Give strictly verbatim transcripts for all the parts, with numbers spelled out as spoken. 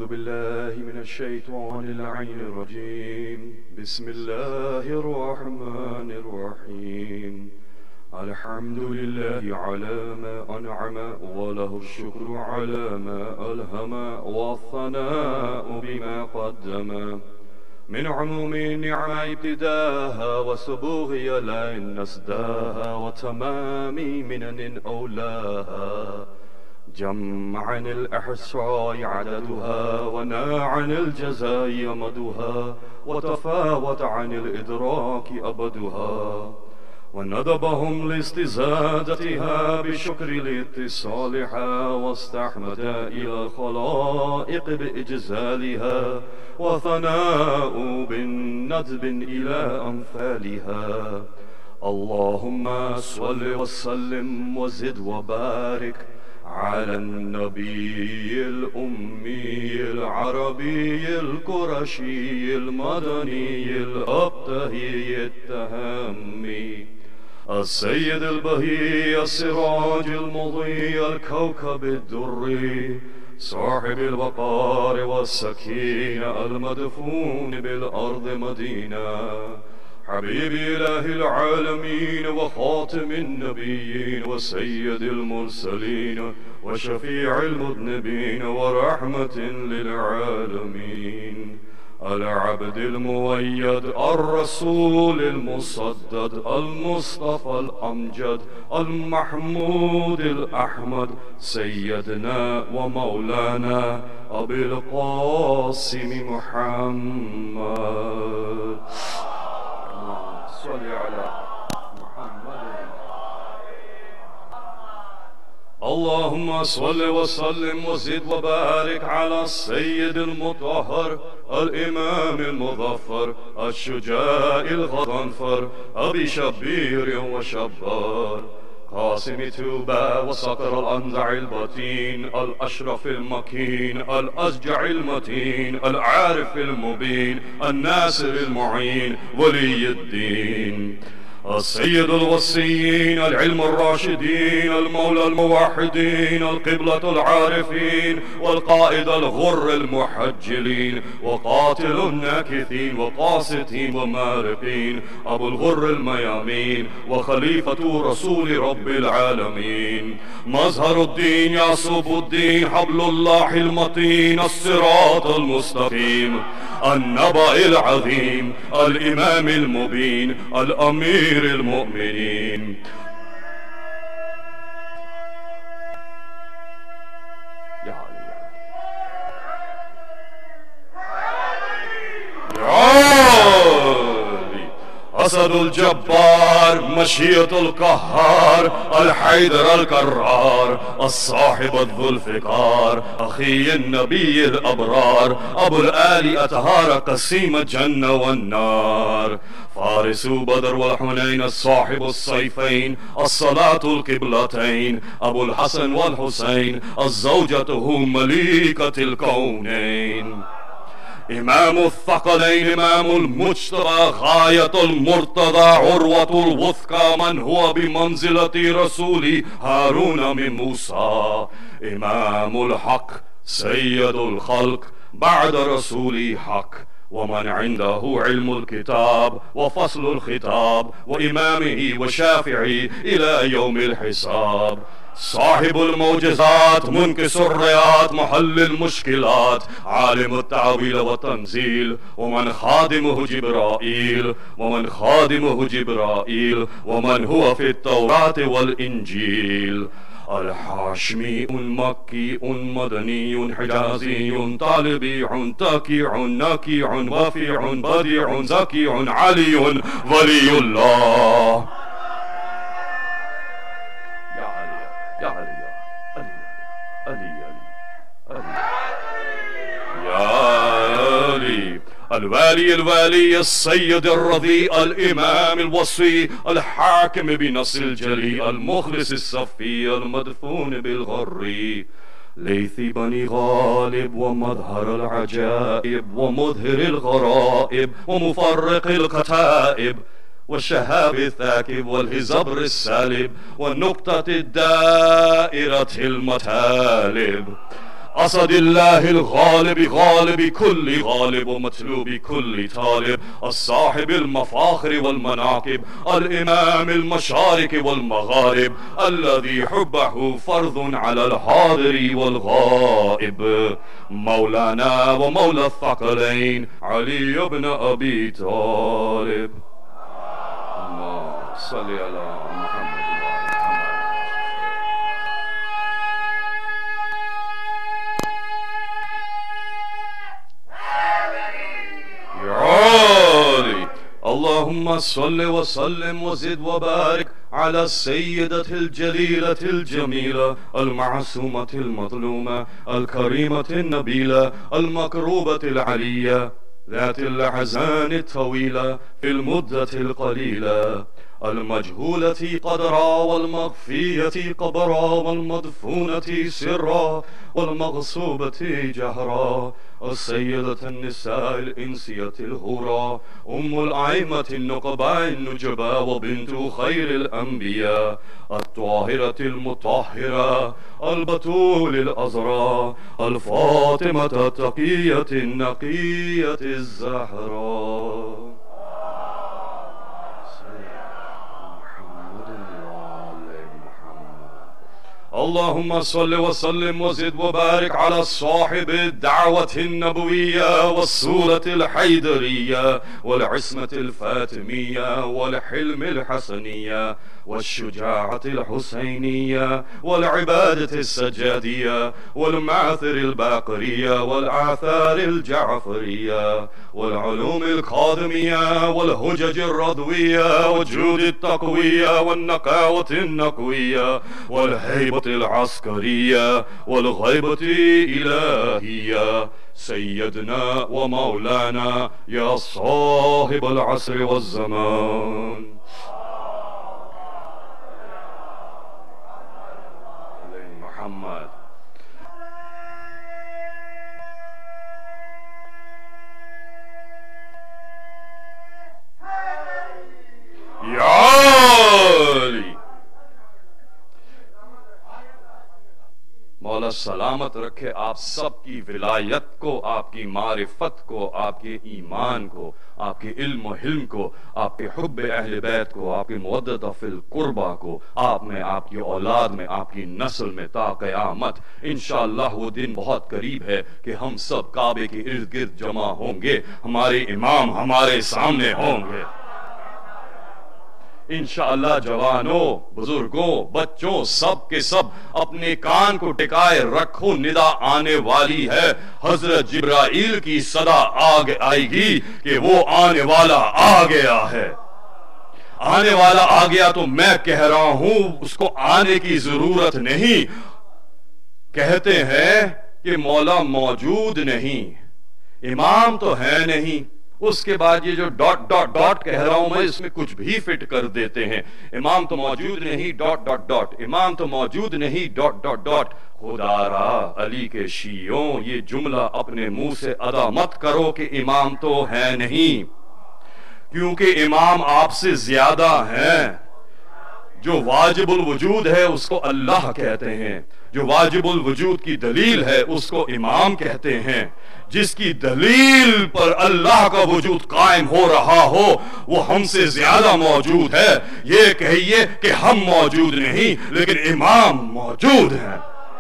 أعوذ بالله من الشيطان اللعين الرجيم. بسم الله الرحمن الرحيم. الحمد لله على ما أنعم، وله الشكر على ما ألهم، والثناء بما قدم. من عموم النعم ابتداها، وسبوغي لئن نسداها، وتمام منن أولاها. جمعا الأحصاء عددها، وناعا الجزاء مدها، وتفاوت عن الإدراك أبدها. وندبهم لاستزادتها بشكر لاتصالها، واستحمد إلى الخلائق بإجزالها، وثناء بالندب إلى أمثالها. اللهم صل وسلم وزد وبارك على النبي الأمي العربي القرشي المدني الأبتهي التهمي، السيد البهي السراج المضيء الكوكب الدري، صاحب الوقار والسكينة المدفون بالأرض مدينة، حبيب إله العالمين وخاتم النبيين وسيد المرسلين وشفيع المذنبين ورحمة للعالمين. العبد المؤيد الرسول المصدد المصطفى الأمجد المحمود الأحمد، سيدنا ومولانا أبي القاسم محمد. صل على محمد. اللهم صل وسلم وزد وبارك على السيد المطهر الإمام المظفر الشجاع الغضنفر أبي شبير وشبار، قاسم توبة وصقر الأنزع البطين الأشرف المكين الأشجع المتين العارف المبين الناصر المعين ولي الدين، السيد الوصيين العلم الراشدين المولى الموحدين القبلة العارفين والقائد الغر المحجلين وقاتل الناكثين وقاسطين ومارقين، أبو الغر الميامين وخليفة رسول رب العالمين، مظهر الدين يعصب الدين حبل الله المتين الصراط المستقيم، النبأ العظيم الإمام المبين الأمير المؤمنين. يا علي يا علي، أسد الجبار مشية القهار الحيدر الكرار الصاحب ذو الفقار أخي النبي الأبرار، أبو الآل أطهار قسيم الجنة والنار، فارس بدر والحنين الصاحب السيفين الصلاة القبلتين، أبو الحسن والحسين الزوجته مليكة الكونين، إمام الثقلين إمام المجتبى غاية المرتضى عروة الوثقى من هو بمنزلة رسول هارون من موسى، إمام الحق سيد الخلق بعد رسول حق، ومن عنده علم الكتاب وفصل الخطاب وإمامه وشافعي إلى يوم الحساب، صاحب المعجزات منكس الرياض محل المشكلات عالم التعويل والتنزيل، ومن خادمه جبرائيل ومن خادمه جبرائيل ومن هو في التوراة والإنجيل، الحاشمي مكي مدني حجازي طالبي تاكيع ناكيع وافيع بديع زكي علي ولي الله. يا علي يا علي يا علي علي يا علي، الوالي الوالي السيد الرضي الإمام الوصي الحاكم بنص الجلي المخلص الصفي المدفون بالغري، ليث بني غالب ومظهر العجائب ومظهر الغرائب ومفرق الكتائب والشهاب الثاكب والهزبر السالب والنقطة الدائرة المتالب، اسد اللہ الغالب غالب کل غالب ومطلوب کل طالب الصاحب المفاخر والمناقب الامام المشارق والمغارب الذي حبه فرض على الحاضر والغائب مولانا ومولى الثقلين علي بن ابي طالب. اللهم صل على محمد. اللهم صل وسلم وزد وبارك على السيدة الجليلة الجميلة المعصومة المظلومة الكريمة النبيلة المكروبة العلية ذات الأحزان الطويلة في المدة القليلة المجهولة قدرا والمخفية قبرا والمدفونة سرا والمغصوبة جهرا السيدة النساء الإنسية الهورى أم الأئمة النقباء النجباء وبنت خير الأنبياء الطاهرة المطهرة البتول الأزرى الفاطمة التقية النقية الزهراء. اللهم صل وسلم وزد وبارك على صاحب الدعوة النبوية والسورة الحيدرية والعصمة الفاطمية والحلم الحسنية والشجاعة الحسينية والعبادة السجادية والمعثر الباقرية والآثار الجعفرية والعلوم القادمية والهجج الرضوية والجود التقوية والنقاوة النقوية والهيبة العسكرية والغيبة الإلهية سيدنا ومولانا يا صاحب العصر والزمان. محمد. يا علي. مولا سلامت رکھے آپ سب کی ولایت کو، آپ کی معرفت کو، آپ کے ایمان کو، آپ کے علم و حلم کو، آپ کے حب اہل بیت کو، آپ کی مودت فی القربہ کو، آپ میں، آپ کی اولاد میں، آپ کی نسل میں تا قیامت. انشاءاللہ وہ دن بہت قریب ہے کہ ہم سب کعبے کے ارد گرد جمع ہوں گے، ہمارے امام ہمارے سامنے ہوں گے. انشاءاللہ جوانوں، بزرگوں، بچوں، سب کے سب اپنے کان کو ٹکائے رکھو، ندا آنے والی ہے. حضرت جبرائیل کی صدا آگے آئے گی کہ وہ آنے والا آ گیا ہے. آنے والا آ گیا تو میں کہہ رہا ہوں اس کو آنے کی ضرورت نہیں. کہتے ہیں کہ مولا موجود نہیں، امام تو ہے نہیں. اس کے بعد یہ جو ڈاٹ ڈاٹ ڈاٹ کہہ رہا ہوں میں، اس میں کچھ بھی فٹ کر دیتے ہیں. امام تو موجود نہیں، ڈاٹ ڈاٹ ڈاٹ. امام تو موجود نہیں، ڈاٹ ڈاٹ ڈاٹ. خدا را علی کے شیعوں، یہ جملہ اپنے منہ سے ادا مت کرو کہ امام تو ہے نہیں، کیونکہ امام آپ سے زیادہ ہیں. جو واجب الوجود ہے اس کو اللہ کہتے ہیں، جو واجب الوجود کی دلیل ہے اس کو امام کہتے ہیں. جس کی دلیل پر اللہ کا وجود قائم ہو رہا ہو وہ ہم سے زیادہ موجود ہے. یہ کہیے کہ ہم موجود نہیں لیکن امام موجود ہیں.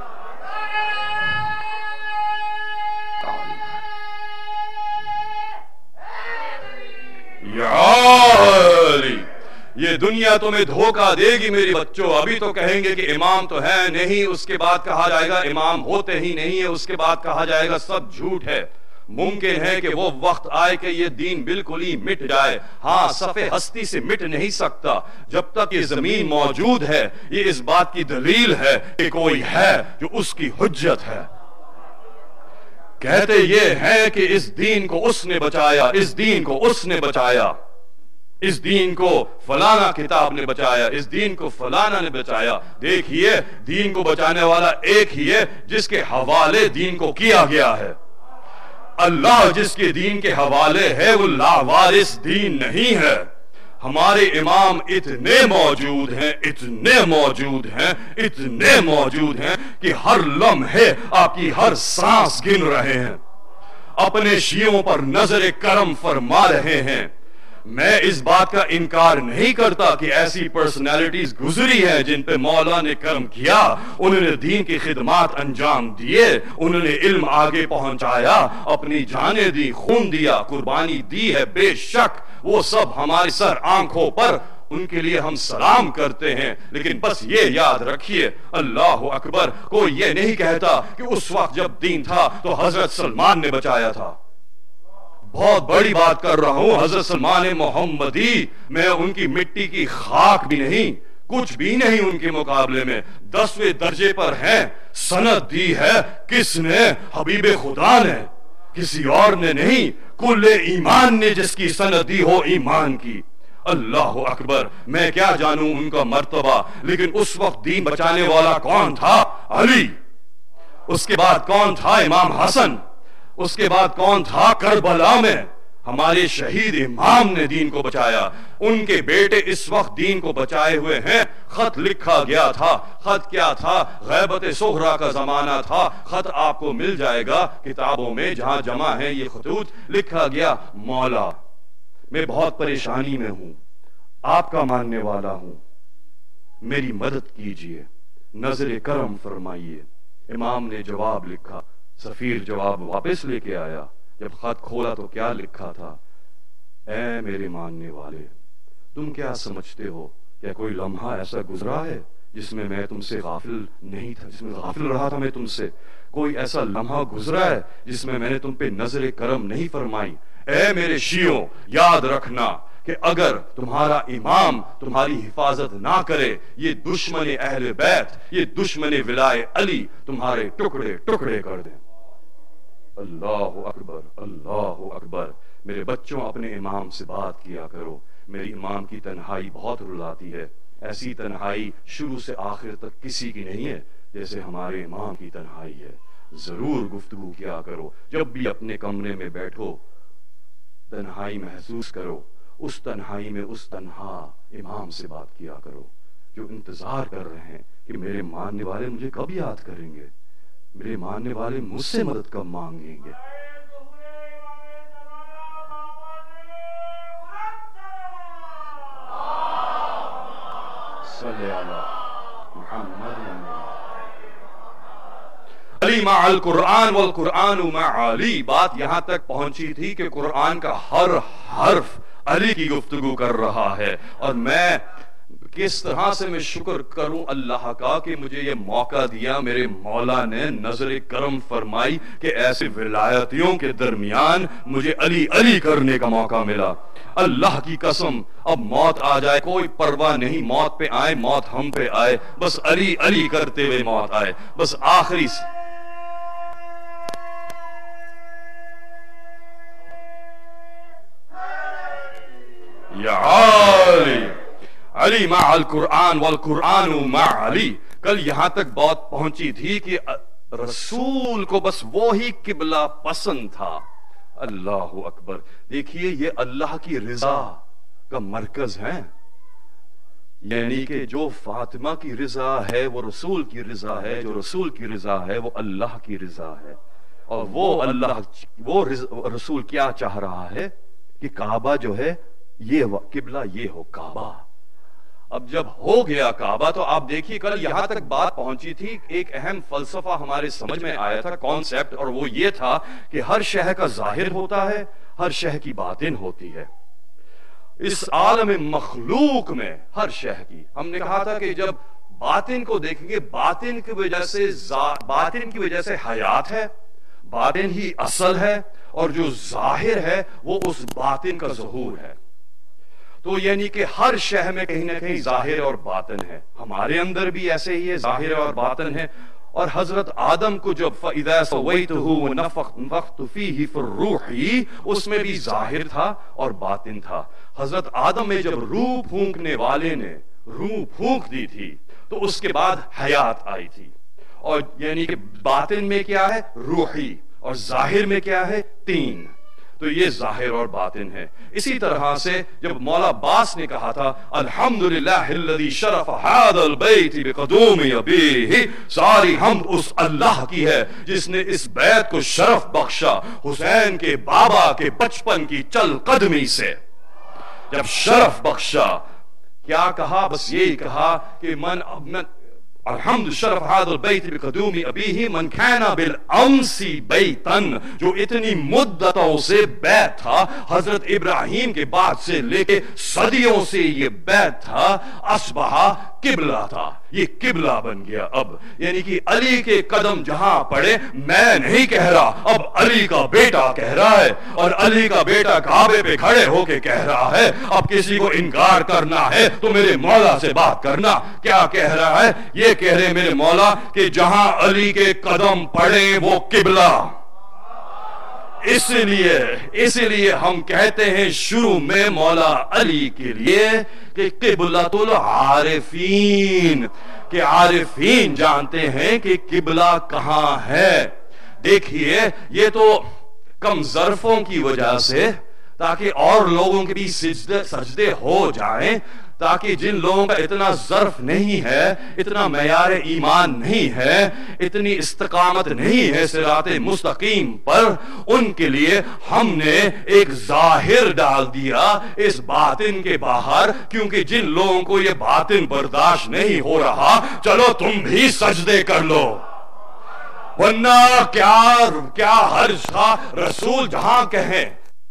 یا علی، یہ دنیا تمہیں دھوکہ دے گی میرے بچوں. ابھی تو کہیں گے کہ امام تو ہے نہیں، اس کے بعد کہا جائے گا امام ہوتے ہی نہیں ہے، اس کے بعد کہا جائے گا سب جھوٹ ہے. ممکن ہے کہ وہ وقت آئے کہ یہ دین بالکل ہی مٹ جائے. ہاں، صفِ ہستی سے مٹ نہیں سکتا. جب تک یہ زمین موجود ہے یہ اس بات کی دلیل ہے کہ کوئی ہے جو اس کی حجت ہے. کہتے یہ ہیں کہ اس دین کو اس نے بچایا، اس دین کو اس نے بچایا، اس دین کو فلانا کتاب نے بچایا، اس دین کو فلانا نے بچایا. دیکھیے دین کو بچانے والا ایک ہی ہے جس کے حوالے دین کو کیا گیا ہے. اللہ جس کے دین کے حوالے ہے وہ لاوارث دین نہیں ہے. ہمارے امام اتنے موجود ہیں اتنے موجود ہیں اتنے موجود ہیں کہ ہر لمحے آپ کی ہر سانس گن رہے ہیں، اپنے شیعوں پر نظر کرم فرما رہے ہیں۔ میں اس بات کا انکار نہیں کرتا کہ ایسی پرسنالٹیز گزری ہیں جن پہ مولا نے کرم کیا، انہوں نے دین کی خدمات انجام دیے، انہوں نے علم آگے پہنچایا، اپنی جانیں دی، خون دیا، قربانی دی ہے، بے شک وہ سب ہمارے سر آنکھوں پر، ان کے لیے ہم سلام کرتے ہیں۔ لیکن بس یہ یاد رکھیے، اللہ اکبر، کوئی یہ نہیں کہتا کہ اس وقت جب دین تھا تو حضرت سلمان نے بچایا تھا۔ بہت بڑی بات کر رہا ہوں، حضرت سلمان محمدی، میں ان کی مٹی کی خاک بھی نہیں، کچھ بھی نہیں ان کے مقابلے میں، دسویں درجے پر ہیں۔ سند دی ہے کس نے؟ حبیب خدا نے، کسی اور نے نہیں۔ کل ایمان نے جس کی سند دی ہو ایمان کی۔ اللہ اکبر، میں کیا جانوں ان کا مرتبہ، لیکن اس وقت دین بچانے والا کون تھا؟ علی۔ اس کے بعد کون تھا؟ امام حسن۔ اس کے بعد کون تھا؟ کربلا میں ہمارے شہید امام نے دین کو بچایا۔ ان کے بیٹے اس وقت دین کو بچائے ہوئے ہیں۔ خط لکھا گیا تھا، خط کیا تھا؟ غیبت صغرا کا زمانہ تھا۔ خط آپ کو مل جائے گا کتابوں میں جہاں جمع ہے یہ خطوط۔ لکھا گیا، مولا میں بہت پریشانی میں ہوں، آپ کا ماننے والا ہوں، میری مدد کیجئے، نظر کرم فرمائیے۔ امام نے جواب لکھا، سفیر جواب واپس لے کے آیا۔ جب خط کھولا تو کیا لکھا تھا؟ اے میرے ماننے والے، تم کیا سمجھتے ہو کہ کوئی لمحہ ایسا گزرا ہے جس میں میں تم سے غافل نہیں تھا، جس میں غافل رہا تھا میں تم سے؟ کوئی ایسا لمحہ گزرا ہے جس میں میں نے تم پہ نظر کرم نہیں فرمائی؟ اے میرے شیعوں، یاد رکھنا کہ اگر تمہارا امام تمہاری حفاظت نہ کرے، یہ دشمن اہل بیت، یہ دشمن ولائے علی تمہارے ٹکڑے ٹکڑے کر دیں۔ اللہ اکبر، اللہ اکبر۔ میرے بچوں، اپنے امام سے بات کیا کرو۔ میری امام کی تنہائی بہت رلاتی ہے، ایسی تنہائی شروع سے آخر تک کسی کی نہیں ہے جیسے ہمارے امام کی تنہائی ہے۔ ضرور گفتگو کیا کرو، جب بھی اپنے کمرے میں بیٹھو تنہائی محسوس کرو، اس تنہائی میں اس تنہا امام سے بات کیا کرو جو انتظار کر رہے ہیں کہ میرے ماننے والے مجھے کب یاد کریں گے، میرے ماننے والے مجھ سے مدد کب مانگیں گے۔ صلی اللہ محمد۔ علی مع القرآن والقرآن مع علی۔ بات یہاں تک پہنچی تھی کہ قرآن کا ہر حرف علی کی گفتگو کر رہا ہے، اور میں کس طرح سے میں شکر کروں اللہ کا کہ مجھے یہ موقع دیا، میرے مولا نے نظر کرم فرمائی کہ ایسے ولایتیوں کے درمیان مجھے علی علی کرنے کا موقع ملا۔ اللہ کی قسم، اب موت آ جائے کوئی پرواہ نہیں، موت پہ آئے، موت ہم پہ آئے، بس علی علی کرتے ہوئے موت آئے، بس آخری سے یا علی علی مع القرآن والقرآن مع علی۔ کل یہاں تک بات پہنچی تھی کہ رسول کو بس وہی قبلہ پسند تھا۔ اللہ اکبر، دیکھیے یہ اللہ کی رضا کا مرکز ہے، یعنی کہ جو فاطمہ کی رضا ہے وہ رسول کی رضا ہے، جو رسول کی رضا ہے وہ اللہ کی رضا ہے۔ اور وہ اللہ وہ رسول کیا چاہ رہا ہے کہ کعبہ جو ہے یہ قبلہ یہ ہو کعبہ۔ اب جب ہو گیا کعبہ تو آپ دیکھیے کل یہاں تک بات پہنچی تھی، ایک اہم فلسفہ ہمارے سمجھ میں آیا تھا، کانسیپٹ، اور وہ یہ تھا کہ ہر شے کا ظاہر ہوتا ہے، ہر شے کی باطن ہوتی ہے۔ اس عالم مخلوق میں ہر شے کی، ہم نے کہا تھا کہ جب باطن کو دیکھیں گے، باطن کی وجہ سے باطن کی وجہ سے حیات ہے، باطن ہی اصل ہے، اور جو ظاہر ہے وہ اس باطن کا ظہور ہے۔ تو یعنی کہ ہر شے میں کہیں نہ کہیں ظاہر اور باطن ہے، ہمارے اندر بھی ایسے ہی ہے، ظاہر اور باطن ہے۔ اور حضرت آدم کو جب فَإِذَا سَوَّيْتُهُ وَنَفَخْتُ فِيهِ فِي الرُّوحِ، اس میں بھی ظاہر تھا اور باطن تھا۔ حضرت آدم میں جب روح پھونکنے والے نے روح پھونک دی تھی تو اس کے بعد حیات آئی تھی، اور یعنی کہ باطن میں کیا ہے؟ روحی، اور ظاہر میں کیا ہے؟ تین۔ تو یہ ظاہر اور باطن ہے. اسی طرح سے جب مولا عباس نے کہا تھا الحمدللہ الذی شرف هذا البیت بقدوم ابیہ، ساری حمد اس اللہ کی ہے جس نے اس بیت کو شرف بخشا حسین کے بابا کے بچپن کی چل قدمی سے. جب شرف بخشا کیا کہا؟ بس یہی کہا کہ من من الحمد شرف هذا البیت بقدوم ابیہ من کان بالامس بیتا، جو اتنی مدتوں سے بیت تھا، حضرت ابراہیم کے بعد سے لے کے صدیوں سے یہ بیت تھا، اصبح قبلہ تھا، یہ قبلہ بن گیا اب. یعنی کہ علی کے قدم جہاں پڑے، میں نہیں کہہ رہا، اب علی کا بیٹا کہہ رہا ہے، اور علی کا بیٹا کعبے پہ کھڑے ہو کے کہہ رہا ہے. اب کسی کو انکار کرنا ہے تو میرے مولا سے بات کرنا. کیا کہہ رہا ہے؟ یہ کہہ رہے میرے مولا کہ جہاں علی کے قدم پڑے وہ قبلہ. اس لیے اس لیے ہم کہتے ہیں شروع میں مولا علی کے لیے کہ قبلۃ العارفین، کہ عارفین جانتے ہیں کہ قبلہ کہاں ہے. دیکھیے یہ تو کم ظرفوں کی وجہ سے، تاکہ اور لوگوں کے بھی سجدے سجدے ہو جائیں، تاکہ جن لوگوں کا اتنا ظرف نہیں ہے، اتنا معیار ایمان نہیں ہے، اتنی استقامت نہیں ہے صراط مستقیم پر، ان کے لیے ہم نے ایک ظاہر ڈال دیا اس باطن کے باہر. کیونکہ جن لوگوں کو یہ باطن برداشت نہیں ہو رہا، چلو تم بھی سجدے کر لو. ورنہ کیا کیا حرج تھا؟ رسول جہاں کہیں،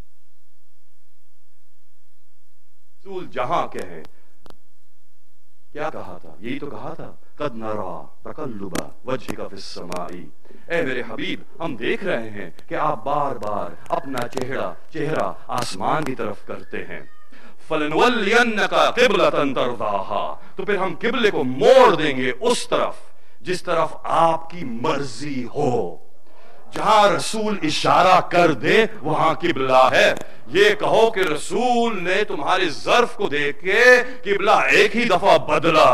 رسول جہاں کہیں، کیا کہا تھا؟ یہی تو کہا تھا قد نرا تقلب وجهک فی السماء. اے میرے حبیب، ہم دیکھ رہے ہیں کہ آپ بار بار اپنا چہرہ چہرہ آسمان کی طرف کرتے ہیں. فلنولینک قبلۃ ترضاها، تو پھر ہم قبلے کو موڑ دیں گے اس طرف جس طرف آپ کی مرضی ہو. جہاں رسول اشارہ کر دے وہاں قبلہ ہے. یہ کہو کہ رسول نے تمہارے ظرف کو دیکھ کے قبلہ ایک ہی دفعہ بدلا،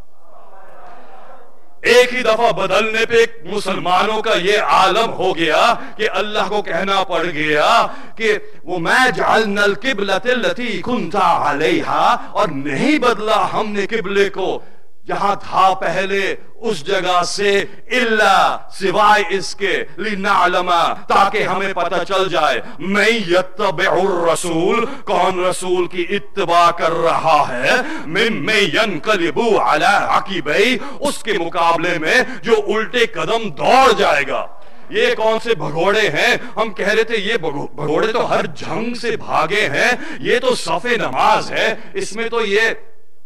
ایک ہی دفعہ بدلنے پہ مسلمانوں کا یہ عالم ہو گیا کہ اللہ کو کہنا پڑ گیا کہ وَمَا جَعَلْنَا الْقِبْلَةَ الَّتِي كُنْتَ عَلَيْهَا، اور نہیں بدلا ہم نے قبلے کو جہاں تھا پہلے اس جگہ سے، الا سوائے اس کے لنعلم، تاکہ ہمیں پتہ چل جائے من یتبع الرسول، کون رسول کی اتباع کر رہا ہے، ممن ینقلب علی عقبیہ، اس کے مقابلے میں جو الٹے قدم دوڑ جائے گا. یہ کون سے بھگوڑے ہیں؟ ہم کہہ رہے تھے یہ بھگوڑے تو ہر جنگ سے بھاگے ہیں، یہ تو صف نماز ہے، اس میں تو یہ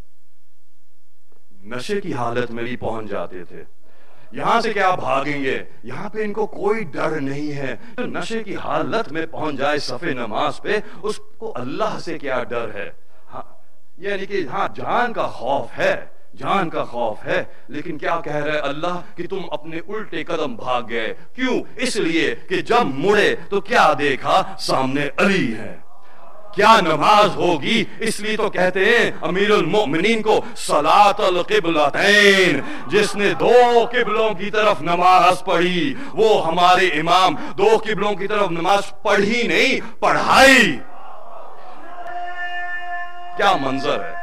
نشے کی حالت میں بھی پہنچ جاتے تھے. یہاں سے کیا بھاگیں گے؟ یہاں پہ ان کو کوئی ڈر نہیں ہے. جو نشے کی حالت میں پہنچ جائے صف نماز پہ، اس کو اللہ سے کیا ڈر ہے؟ ہاں یعنی کہ ہاں جان کا خوف ہے، جان کا خوف ہے، لیکن کیا کہہ رہے اللہ کہ تم اپنے الٹے قدم بھاگ گئے. کیوں؟ اس لیے کہ جب مڑے تو کیا دیکھا؟ سامنے علی ہے. کیا نماز ہوگی؟ اس لیے تو کہتے ہیں امیر المؤمنین کو صلاۃ القبلتین، جس نے دو قبلوں کی طرف نماز پڑھی وہ ہمارے امام. دو قبلوں کی طرف نماز پڑھی نہیں، پڑھائی. کیا منظر ہے!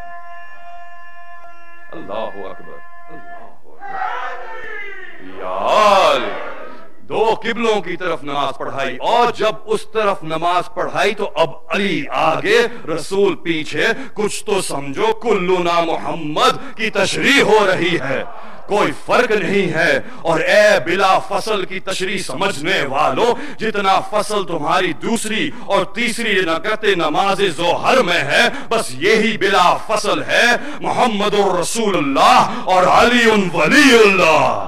اللہ اکبر، اللہ اکبر. یا دو قبلوں کی طرف نماز پڑھائی، اور جب اس طرف نماز پڑھائی تو اب علی آگے رسول پیچھے. کچھ تو سمجھو، کلنا محمد کی تشریح ہو رہی ہے، کوئی فرق نہیں ہے. اور اے بلا فصل کی تشریح سمجھنے والو، جتنا فصل تمہاری دوسری اور تیسری رکعت نماز ظہر میں ہے، بس یہی بلا فصل ہے. محمد الرسول اللہ اور علی ولی اللہ.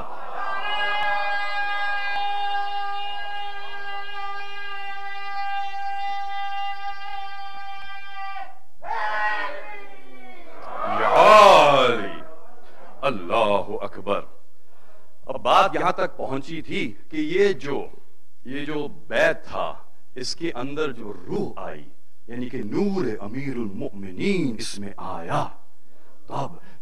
اللہ اکبر. اب بات یہاں تک پہنچی تھی کہ یہ جو یہ جو بیت تھا، اس کے اندر جو روح آئی، یعنی کہ نور امیر المؤمنین اس میں آیا. تب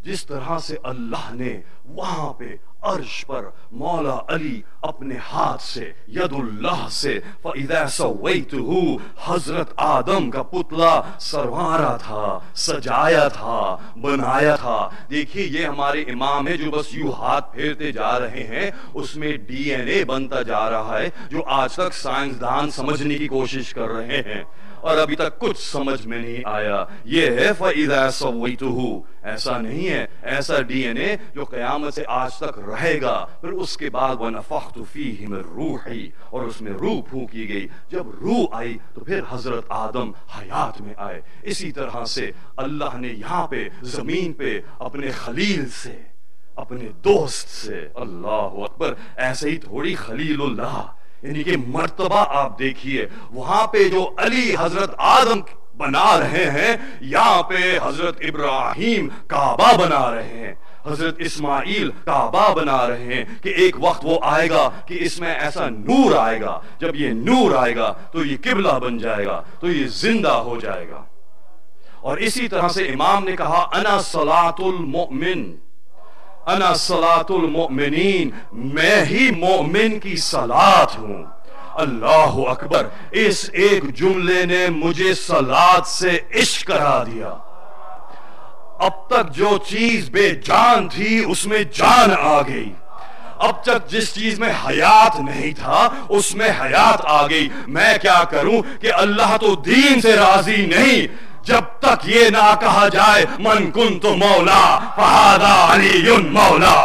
جس طرح سے اللہ نے وہاں پہ عرش پر مولا علی اپنے ہاتھ سے ید اللہ سے فَإِذَا سَوَّيْتُهُ حضرت آدم کا پتلا سروارا تھا، سجایا تھا، بنایا تھا. دیکھیے یہ ہمارے امام ہے جو بس یوں ہاتھ پھیرتے جا رہے ہیں، اس میں ڈی این اے بنتا جا رہا ہے جو آج تک سائنسدان سمجھنے کی کوشش کر رہے ہیں اور ابھی تک کچھ سمجھ میں نہیں آیا. یہ ہے فَإِذَا سَوَّيْتُهُ. ایسا نہیں ہے، ایسا ڈی این اے جو قیامت سے آج تک رہے گا. پھر اس کے بعد وَنَفَخْتُ فِيهِ مِن رُوحِي، اور اس میں روح پھونکی گئی. جب روح آئی تو پھر حضرت آدم حیات میں آئے. اسی طرح سے اللہ نے یہاں پہ زمین پہ اپنے خلیل سے، اپنے دوست سے، اللہ اکبر، ایسے ہی تھوڑی خلیل اللہ، یعنی کہ مرتبہ آپ دیکھیے وہاں پہ جو علی حضرت آدم بنا رہے ہیں، یہاں پہ حضرت ابراہیم کعبہ بنا رہے ہیں، حضرت اسماعیل کعبہ بنا رہے ہیں کہ ایک وقت وہ آئے گا کہ اس میں ایسا نور آئے گا، جب یہ نور آئے گا تو یہ قبلہ بن جائے گا، تو یہ زندہ ہو جائے گا. اور اسی طرح سے امام نے کہا انا صلاۃ المؤمن، انا صلاۃ المؤمنین، میں ہی مومن کی صلاۃ ہوں. اللہ اکبر، اس ایک جملے نے مجھے صلاۃ سے عشق کرا دیا. اب تک جو چیز بے جان تھی اس میں جان آ گئی، اب تک جس چیز میں حیات نہیں تھا اس میں حیات آ گئی. میں کیا کروں کہ اللہ تو دین سے راضی نہیں جب تک یہ نہ کہا جائے من کنت مولا فہذا علی مولا.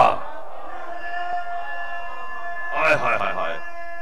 ہائے ہائے ہائے ہائے،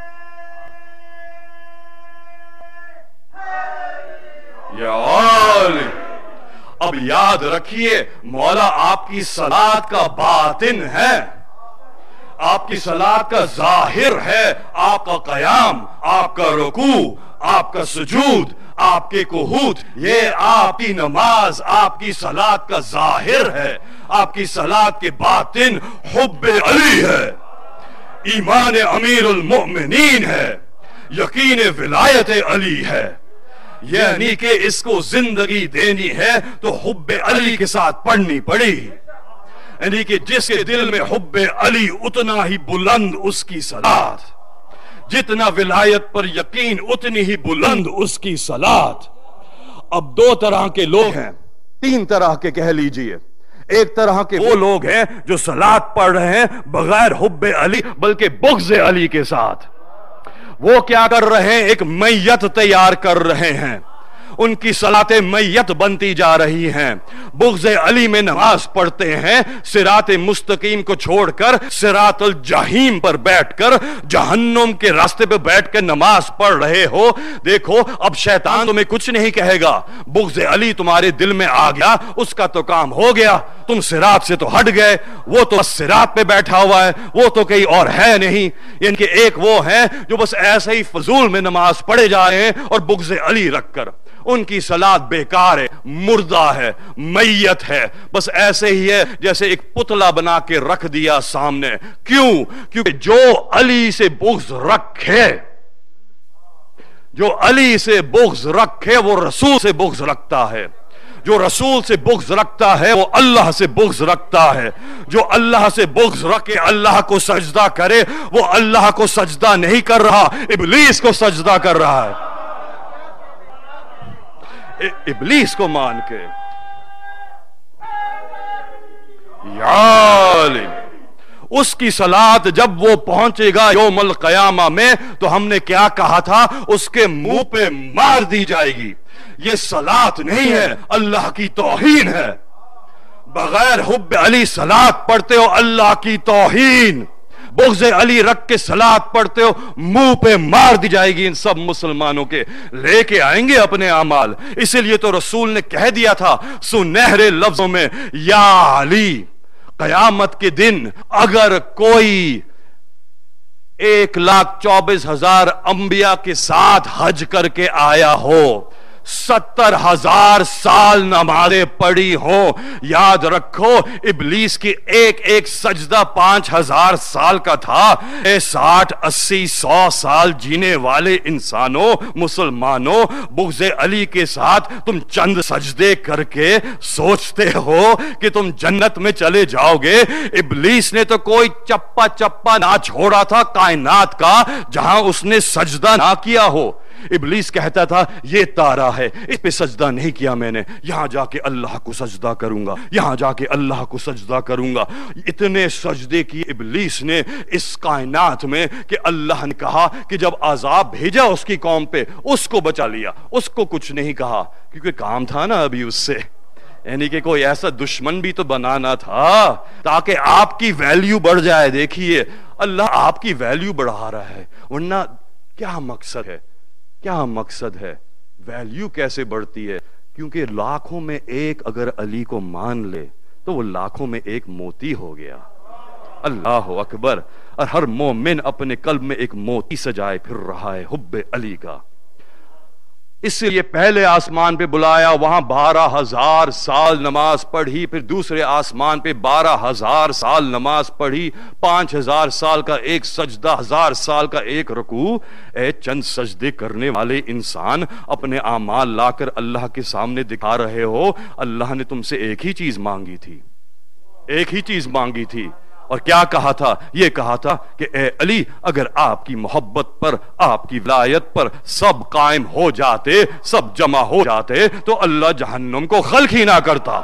یا علی. اب یاد رکھیے مولا آپ کی صلاۃ کا باطن ہے، آپ کی صلاۃ کا ظاہر ہے، آپ کا قیام، آپ کا رکوع، آپ کا سجود، آپ کے قعود، یہ آپ کی نماز، آپ کی صلاۃ کا ظاہر ہے. آپ کی صلاۃ کے باطن حب علی ہے، ایمان امیر المؤمنین ہے، یقین ولایت علی ہے. یعنی کہ اس کو زندگی دینی ہے تو حب علی کے ساتھ پڑھنی پڑی. یعنی کہ جس کے دل میں حب علی اتنا ہی بلند اس کی صلاۃ، جتنا ولایت پر یقین اتنی ہی بلند اس کی صلاۃ. اب دو طرح کے لوگ ہیں، تین طرح کے کہہ لیجئے. ایک طرح کے وہ لوگ ہیں جو صلاۃ پڑھ رہے ہیں بغیر حب علی بلکہ بغض علی کے ساتھ. وہ کیا کر رہے ہیں؟ ایک میت تیار کر رہے ہیں، ان کی صلاۃیں میت بنتی جا رہی ہیں. بغض علی میں نماز پڑھتے ہیں، صراط مستقیم کو چھوڑ کر صراط الجحیم پر بیٹھ کر جہنم کے راستے پہ بیٹھ کر نماز پڑھ رہے ہو. دیکھو اب شیطان تمہیں کچھ نہیں کہے گا، بغض علی تمہارے دل میں آ گیا، اس کا تو کام ہو گیا، تم صراط سے تو ہٹ گئے، وہ تو بس صراط پہ بیٹھا ہوا ہے، وہ تو کہیں اور ہے نہیں. یعنی کہ ایک وہ ہیں جو بس ایسے ہی فضول میں نماز پڑھے جا رہے ہیں اور بغض علی رکھ کر. ان کی صلاۃ بیکار ہے، مردہ ہے، میت ہے، بس ایسے ہی ہے جیسے ایک پتلا بنا کے رکھ دیا سامنے. کیوں؟ کیونکہ جو علی سے بغض رکھے، جو علی سے بغض رکھے وہ رسول سے بغض رکھتا ہے، جو رسول سے بغض رکھتا ہے وہ اللہ سے بغض رکھتا ہے. جو اللہ سے بغض رکھے اللہ کو سجدہ کرے وہ اللہ کو سجدہ نہیں کر رہا، ابلیس کو سجدہ کر رہا ہے، ابلیس کو مان کے. یا علی، اس کی صلاۃ جب وہ پہنچے گا یوم القیامہ میں تو ہم نے کیا کہا تھا، اس کے منہ پہ مار دی جائے گی. یہ صلاۃ نہیں ہے، اللہ کی توہین ہے. بغیر حب علی صلاۃ پڑھتے ہو، اللہ کی توہین. بغض علی رکھ کے صلاۃ پڑھتے ہو، منہ پہ مار دی جائے گی. ان سب مسلمانوں کے لے کے آئیں گے اپنے اعمال. اسی لیے تو رسول نے کہہ دیا تھا سنہرے لفظوں میں، یا علی، قیامت کے دن اگر کوئی ایک لاکھ چوبیس ہزار انبیاء کے ساتھ حج کر کے آیا ہو، ستر ہزار سال نمازیں پڑھی ہوں، یاد رکھو ابلیس کی ایک ایک سجدہ پانچ ہزار سال کا تھا۔ اے ساٹھ اسی سو سال جینے والے انسانوں، مسلمانوں، بغض علی کے ساتھ تم چند سجدے کر کے سوچتے ہو کہ تم جنت میں چلے جاؤ گے؟ ابلیس نے تو کوئی چپا چپا نہ چھوڑا تھا کائنات کا جہاں اس نے سجدہ نہ کیا ہو۔ ابلیس کہتا تھا یہ تارا ہے، اس پہ سجدہ نہیں کیا میں نے، یہاں جا کے اللہ کو سجدہ کروں گا، یہاں جا کے اللہ کو سجدہ کروں گا۔ اتنے سجدے کی ابلیس نے اس کائنات میں کہ اللہ نے کہا کہ جب عذاب بھیجا اس کی قوم پہ اس کو بچا لیا، اس کو کچھ نہیں کہا کیونکہ کام تھا نا ابھی اس سے، یعنی کہ کوئی ایسا دشمن بھی تو بنانا تھا تاکہ آپ کی ویلیو بڑھ جائے۔ دیکھیے اللہ آپ کی ویلیو بڑھا رہا ہے، ورنہ کیا مقصد ہے؟ کیا مقصد ہے؟ ویلیو کیسے بڑھتی ہے؟ کیونکہ لاکھوں میں ایک اگر علی کو مان لے تو وہ لاکھوں میں ایک موتی ہو گیا۔ اللہ اکبر۔ اور ہر مومن اپنے قلب میں ایک موتی سجائے پھر رہا ہے حب علی کا۔ اس لیے پہلے آسمان پہ بلایا، وہاں بارہ ہزار سال نماز پڑھی، پھر دوسرے آسمان پہ بارہ ہزار سال نماز پڑھی، پانچ ہزار سال کا ایک سجدہ، ہزار سال کا ایک رکوع۔ اے چند سجدے کرنے والے انسان، اپنے اعمال لا کر اللہ کے سامنے دکھا رہے ہو۔ اللہ نے تم سے ایک ہی چیز مانگی تھی، ایک ہی چیز مانگی تھی، اور کیا کہا تھا؟ یہ کہا تھا کہ اے علی اگر آپ کی محبت پر، آپ کی ولایت پر سب قائم ہو جاتے، سب جمع ہو جاتے تو اللہ جہنم کو خلق ہی نہ کرتا۔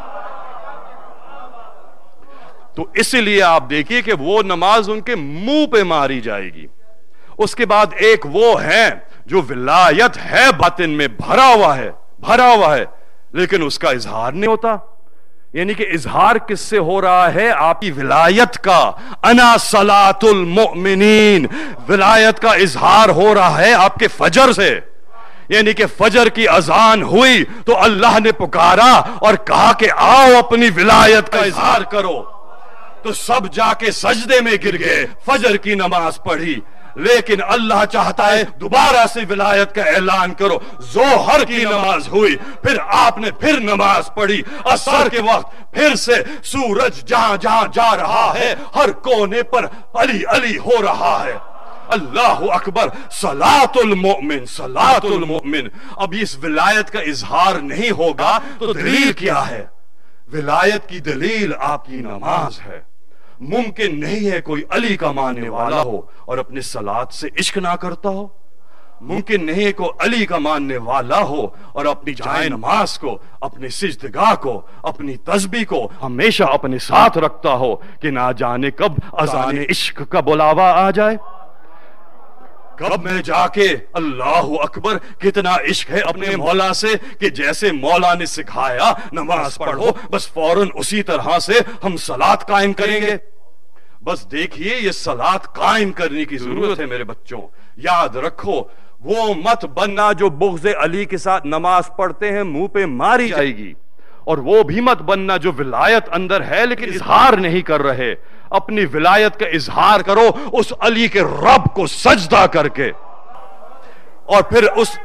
تو اس لیے آپ دیکھیے کہ وہ نماز ان کے منہ پہ ماری جائے گی۔ اس کے بعد ایک وہ ہے جو ولایت ہے باطن میں بھرا ہوا ہے، بھرا ہوا ہے لیکن اس کا اظہار نہیں ہوتا۔ یعنی کہ اظہار کس سے ہو رہا ہے؟ آپ کی ولایت کا۔ انا صلاۃ المؤمنین، ولایت کا اظہار ہو رہا ہے آپ کے فجر سے۔ یعنی کہ فجر کی اذان ہوئی تو اللہ نے پکارا اور کہا کہ آؤ اپنی ولایت کا اظہار کرو، تو سب جا کے سجدے میں گر گئے، فجر کی نماز پڑھی۔ لیکن اللہ چاہتا ہے دوبارہ سے ولایت کا اعلان کرو۔ ظہر کی نماز ہوئی، پھر آپ نے پھر نماز پڑھی، عصر کے وقت پھر سے سورج جہاں جہاں جا رہا ہے ہر کونے پر علی علی ہو رہا ہے۔ اللہ اکبر۔ صلاۃ المؤمن، صلاۃ المؤمن۔ اب اس ولایت کا اظہار نہیں ہوگا تو دلیل کیا ہے؟ ولایت کی دلیل آپ کی نماز ہے۔ ممکن نہیں ہے کوئی علی کا ماننے والا ہو اور اپنے صلات سے عشق نہ کرتا ہو۔ ممکن نہیں ہے کوئی علی کا ماننے والا ہو اور اپنی جائے نماز کو، اپنے سجدگاہ کو، اپنی تسبیح کو ہمیشہ اپنے ساتھ رکھتا ہو کہ نہ جانے کب اذان عشق کا بلاوا آ جائے، کب میں جا کے اللہ اکبر۔ کتنا عشق ہے اپنے مولا سے کہ جیسے مولا نے سکھایا نماز پڑھو، بس فوراً اسی طرح سے ہم صلات قائم کریں گے۔ بس دیکھیے یہ صلات قائم کرنے کی ضرورت ہے میرے بچوں۔ یاد رکھو وہ مت بننا جو بغض علی کے ساتھ نماز پڑھتے ہیں منہ پہ ماری جائے گی، اور وہ بھی مت بننا جو ولایت اندر ہے لیکن اظہار نہیں کر رہے۔ اپنی ولایت کا اظہار کرو اس علی کے رب کو سجدہ کر کے، اور پھر اس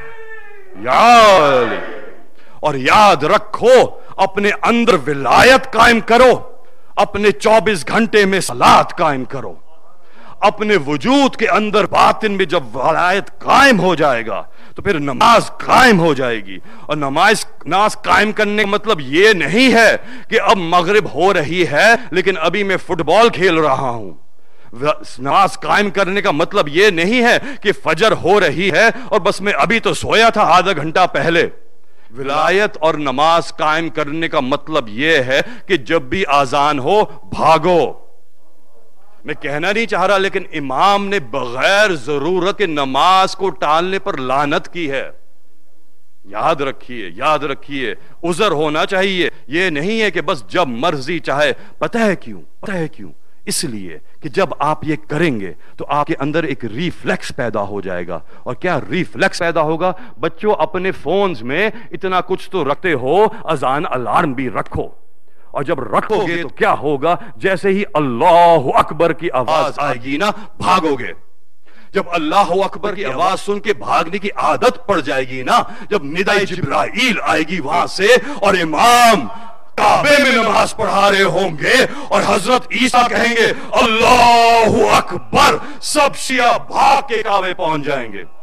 یا علی، اور یاد رکھو اپنے اندر ولایت قائم کرو، اپنے چوبیس گھنٹے میں صلات قائم کرو۔ اپنے وجود کے اندر باطن میں جب ولایت قائم ہو جائے گا تو پھر نماز قائم ہو جائے گی۔ اور نماز نماز قائم کرنے کا مطلب یہ نہیں ہے کہ اب مغرب ہو رہی ہے لیکن ابھی میں فٹ بال کھیل رہا ہوں۔ نماز قائم کرنے کا مطلب یہ نہیں ہے کہ فجر ہو رہی ہے اور بس میں ابھی تو سویا تھا آدھا گھنٹہ پہلے۔ ولایت اور نماز قائم کرنے کا مطلب یہ ہے کہ جب بھی اذان ہو بھاگو۔ میں کہنا نہیں چاہ رہا لیکن امام نے بغیر ضرورت کے نماز کو ٹالنے پر لعنت کی ہے۔ یاد رکھیے، یاد رکھیے، عذر ہونا چاہیے۔ یہ نہیں ہے کہ بس جب مرضی چاہے۔ پتہ ہے کیوں؟ پتہ ہے کیوں؟ اس لیے کہ جب آپ یہ کریں گے تو آپ کے اندر ایک ریفلیکس پیدا ہو جائے گا۔ اور کیا ریفلیکس پیدا ہوگا؟ بچوں اپنے فونز میں اتنا کچھ تو رکھتے ہو، اذان الارم بھی رکھو، اور جب رکھو گے تو کیا ہوگا؟ جیسے ہی اللہ اکبر کی آواز آئے گی نا بھاگو گے۔ جب اللہ اکبر کی آواز سن کے بھاگنے کی عادت پڑ جائے گی نا، جب ندائے جبرائیل آئے گی وہاں سے اور امام کعبے میں نماز پڑھا رہے ہوں گے اور حضرت عیسیٰ کہیں گے اللہ اکبر، سب شیعہ بھاگ کے کعبے پہنچ جائیں گے۔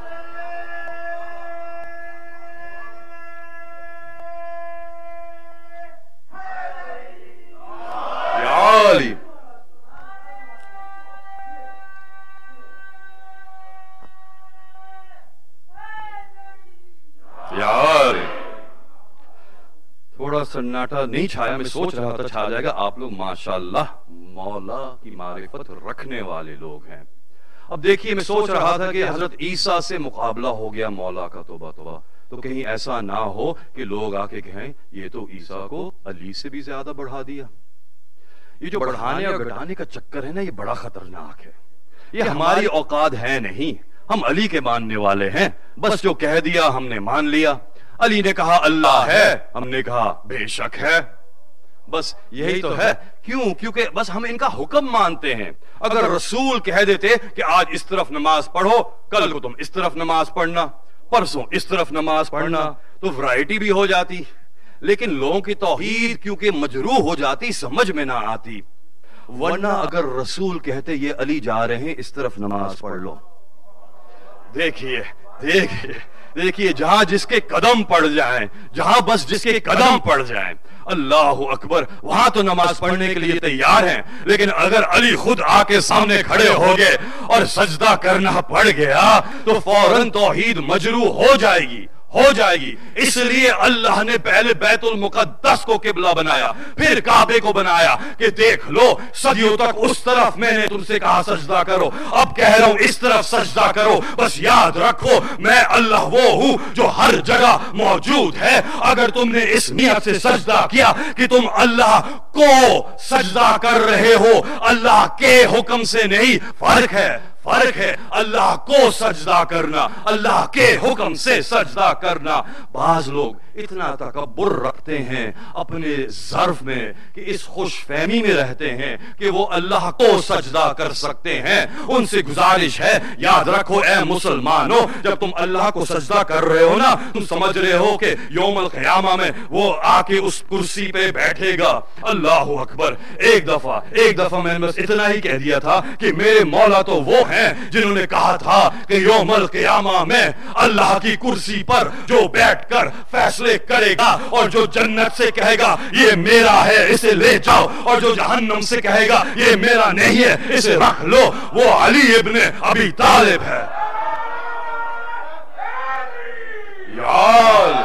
یا علی، یار تھوڑا سناٹا نہیں چھایا، میں سوچ رہا تھا چھا جائے گا۔ آپ لوگ ماشاءاللہ مولا کی معرفت رکھنے والے لوگ ہیں۔ اب دیکھیے، میں سوچ رہا تھا کہ حضرت عیسیٰ سے مقابلہ ہو گیا مولا کا، توبہ توبہ، تو کہیں ایسا نہ ہو کہ لوگ آ کے کہیں یہ تو عیسیٰ کو علی سے بھی زیادہ بڑھا دیا۔ یہ جو بڑھانے اور گھٹانے کا چکر ہے نا، یہ بڑا خطرناک ہے۔ یہ ہماری اوقات ہے نہیں، ہم علی کے ماننے والے ہیں، بس جو کہہ دیا ہم نے مان لیا۔ علی نے کہا اللہ ہے، ہم نے کہا بے شک ہے، بس یہی تو ہے۔ کیوں؟ کیونکہ بس ہم ان کا حکم مانتے ہیں۔ اگر رسول کہہ دیتے کہ آج اس طرف نماز پڑھو، کل کو تم اس طرف نماز پڑھنا، پرسوں اس طرف نماز پڑھنا، تو ورائٹی بھی ہو جاتی۔ لیکن لوگوں کی توحید کیونکہ مجروح ہو جاتی، سمجھ میں نہ آتی۔ ورنہ اگر رسول کہتے یہ علی جا رہے ہیں اس طرف نماز پڑھ لو، دیکھیے دیکھیے دیکھیے جہاں جس کے قدم پڑ جائیں، جہاں بس جس کے قدم پڑ جائیں، اللہ اکبر، وہاں تو نماز پڑھنے کے لیے تیار ہیں۔ لیکن اگر علی خود آ کے سامنے کھڑے ہو گئے اور سجدہ کرنا پڑ گیا تو فوراً توحید مجروح ہو جائے گی، ہو جائے گی۔ اس لیے اللہ نے پہلے بیت المقدس کو قبلہ بنایا، پھر کعبے کو بنایا کہ دیکھ لو صدیوں تک اس طرف میں نے تم سے کہا سجدہ کرو، اب کہہ رہا ہوں اس طرف سجدہ کرو۔ بس یاد رکھو میں اللہ وہ ہوں جو ہر جگہ موجود ہے۔ اگر تم نے اس نیت سے سجدہ کیا کہ تم اللہ کو سجدہ کر رہے ہو، اللہ کے حکم سے نہیں، فرق ہے، فرق ہے اللہ کو سجدہ کرنا، اللہ کے حکم سے سجدہ کرنا۔ بعض لوگ اتنا تکبر رکھتے ہیں اپنے ظرف میں کہ اس خوش فہمی میں رہتے ہیں کہ وہ اللہ کو سجدہ کر سکتے ہیں۔ ان سے گزارش ہے، یاد رکھو اے مسلمانوں، جب تم اللہ کو سجدہ کر رہے ہو نا، تم سمجھ رہے ہو کہ یوم القیامہ میں وہ آ کے اس کرسی پہ بیٹھے گا۔ اللہ اکبر۔ ایک دفعہ ایک دفعہ میں نے بس اتنا ہی کہہ دیا تھا کہ میرے مولا تو وہ ہیں جنہوں نے کہا تھا کہ یوم القیامہ میں اللہ کی کرسی پر جو بیٹھ کر فیصلے کرے گا اور جو جنت سے کہے گا یہ میرا ہے اسے لے جاؤ، اور جو جہنم سے کہے گا یہ میرا نہیں ہے اسے رکھ لو، وہ علی ابن ابی طالب ہے۔ یار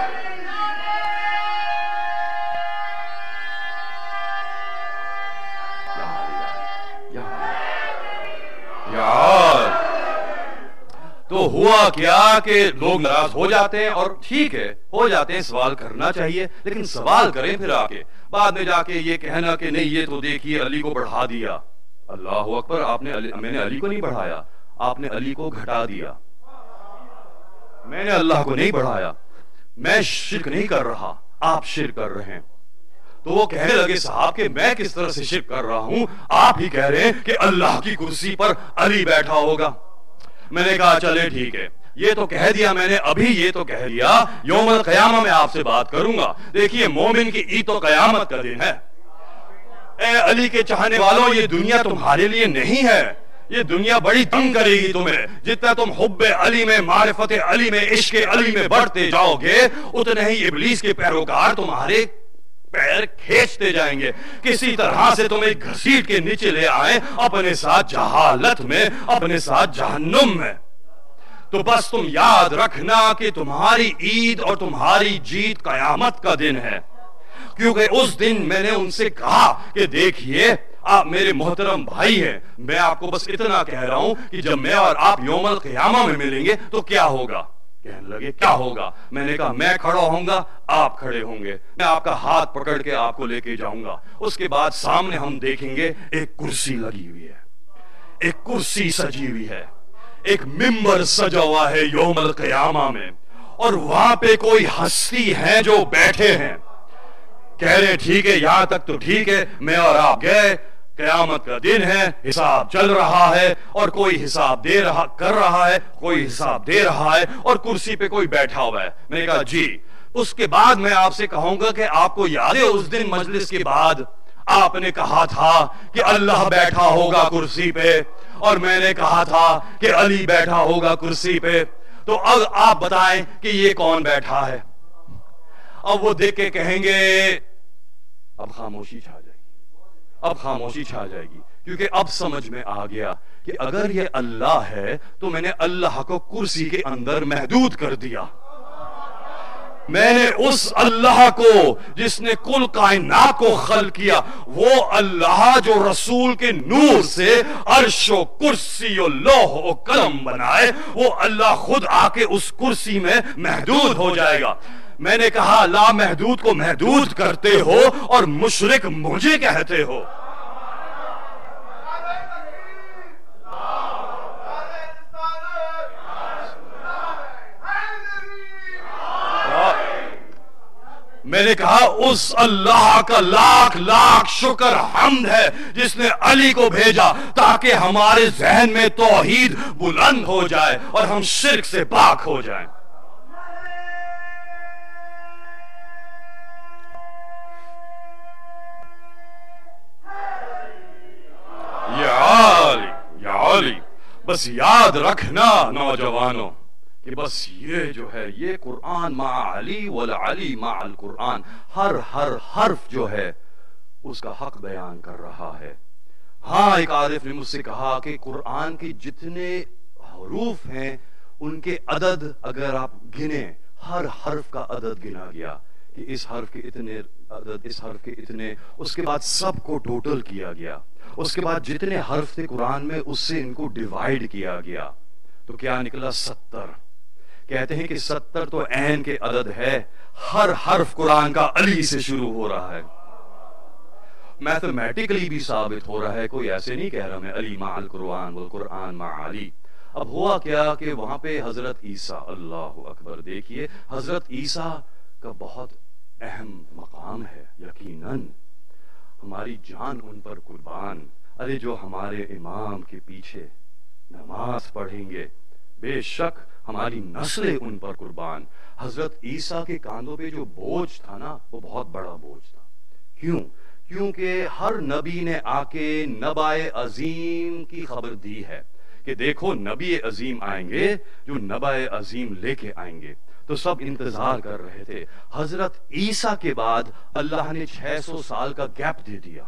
یار تو ہوا کیا کہ لوگ ناراض ہو جاتے ہیں، اور ٹھیک ہے ہو جاتے ہیں، سوال کرنا چاہیے، لیکن سوال کریں پھر آ کے، بعد میں جا کے یہ کہنا کہ نہیں یہ تو دیکھیے علی کو بڑھا دیا۔ اللہ اکبر، آپ نے علی میں نے علی کو نہیں بڑھایا، آپ نے علی کو گھٹا دیا، میں نے اللہ کو نہیں بڑھایا۔ میں شرک نہیں کر رہا، آپ شرک کر رہے ہیں۔ تو وہ کہنے لگے صاحب کہ میں کس طرح سے شرک کر رہا ہوں، آپ ہی کہہ رہے ہیں کہ اللہ کی کرسی پر علی بیٹھا ہوگا۔ میں نے کہا چلے ٹھیک ہے، یہ تو کہہ دیا میں نے، ابھی یہ تو کہہ دیا، یوم القیامہ میں آپ سے بات کروں گا۔ دیکھیے مومن کی عید تو قیامت کا دن ہے۔ اے علی کے چاہنے والوں، یہ دنیا تمہارے لیے نہیں ہے، یہ دنیا بڑی تنگ کرے گی تمہیں۔ جتنا تم حب علی میں، معرفت علی میں، عشق علی میں بڑھتے جاؤ گے، اتنے ہی ابلیس کے پیروکار تمہارے پیر کھینچتے جائیں گے، کسی طرح سے تمہیں گھسیٹ کے نیچے لے آئیں، اپنے ساتھ جہالت میں، اپنے ساتھ جہنم میں۔ تو بس تم یاد رکھنا کہ تمہاری عید اور تمہاری جیت قیامت کا دن ہے، کیونکہ اس دن میں نے ان سے کہا کہ دیکھیے آپ میرے محترم بھائی ہیں، میں آپ کو بس اتنا کہہ رہا ہوں کہ جب میں اور آپ یوم القیامہ میں ملیں گے تو کیا ہوگا؟ کہنے لگے کیا ہوگا؟ میں نے کہا میں کھڑا ہوں گا، آپ کھڑے ہوں گے، میں آپ کا ہاتھ پکڑ کے آپ کو لے کے جاؤں گا، اس کے بعد سامنے ہم دیکھیں گے ایک کرسی لگی ہوئی ہے، ایک کرسی سجی ہوئی ہے، ایک ممبر سجا ہوا ہے یوم القیامہ میں، اور وہاں پہ کوئی ہستی ہے جو بیٹھے ہیں، کہہ رہے ٹھیک ہے یہاں تک تو ٹھیک ہے۔ میں اور آپ گئے، قیامت کا دن ہے، حساب چل رہا ہے اور کوئی حساب دے رہا کر رہا ہے، کوئی حساب دے رہا ہے اور کرسی پہ کوئی بیٹھا ہوا ہے۔ میں نے کہا جی۔ اس کے بعد میں آپ سے کہوں گا کہ آپ کو یاد ہے اس دن مجلس کے بعد آپ نے کہا تھا کہ اللہ بیٹھا ہوگا کرسی پہ اور میں نے کہا تھا کہ علی بیٹھا ہوگا کرسی پہ، تو اب آپ بتائیں کہ یہ کون بیٹھا ہے؟ اب وہ دیکھ کے کہیں گے اب خاموشی چھا جائے گی، اب خاموشی چھا جائے گی، کیونکہ اب سمجھ میں آ گیا کہ اگر یہ اللہ ہے تو میں نے اللہ کو کرسی کے اندر محدود کر دیا۔ میں نے اس اللہ کو جس نے کل کائنات کو خلق کیا، وہ اللہ جو رسول کے نور سے عرش و کرسی و لوح و قلم بنائے، وہ اللہ خود آ کے اس کرسی میں محدود ہو جائے گا۔ میں نے کہا لا محدود کو محدود کرتے ہو اور مشرک مجھے کہتے ہو۔ میں نے کہا اس اللہ کا لاکھ لاکھ شکر حمد ہے جس نے علی کو بھیجا تاکہ ہمارے ذہن میں توحید بلند ہو جائے اور ہم شرک سے پاک ہو جائیں۔ یا علی یا علی، بس یاد رکھنا نوجوانوں کہ بس یہ جو ہے یہ قرآن مع علی والعلی مع القرآن، ہر ہر حرف جو ہے اس کا حق بیان کر رہا ہے۔ ہاں ایک عارف نے مجھ سے کہا کہ قرآن کے جتنے حروف ہیں ان کے عدد اگر آپ گنیں، ہر حرف کا عدد گنا گیا کہ اس حرف کے اتنے عدد، اس حرف کے اتنے، اس کے بعد سب کو ٹوٹل کیا گیا، اس کے بعد جتنے حرف تھے قرآن میں اس سے ان کو ڈیوائیڈ کیا گیا، تو کیا نکلا؟ ستر۔ کہتے ہیں کہ ستر تو عین کے عدد ہے، ہر حرف قرآن کا علی سے شروع ہو رہا ہے۔ میتھمیٹیکلی بھی ثابت ہو رہا ہے، کوئی ایسے نہیں کہہ رہا میں علی مع القرآن والقرآن مع علی۔ اب ہوا کیا کہ وہاں پہ حضرت عیسیٰ، اللہ اکبر، دیکھیے حضرت عیسیٰ کا بہت اہم مقام ہے، یقیناً ہماری جان ان پر قربان۔ ارے جو ہمارے امام کے پیچھے نماز پڑھیں گے بے شک ہماری نسلیں ان پر قربان۔ حضرت عیسیٰ کے کاندھوں پہ جو بوجھ تھا نا وہ بہت بڑا بوجھ تھا۔ کیوں؟ کیونکہ ہر نبی نے آ کے نبائے عظیم کی خبر دی ہے کہ دیکھو نبی عظیم آئیں گے جو نبائے عظیم لے کے آئیں گے، تو سب انتظار کر رہے تھے۔ حضرت عیسیٰ کے بعد اللہ نے چھ سو سال کا گیپ دے دیا۔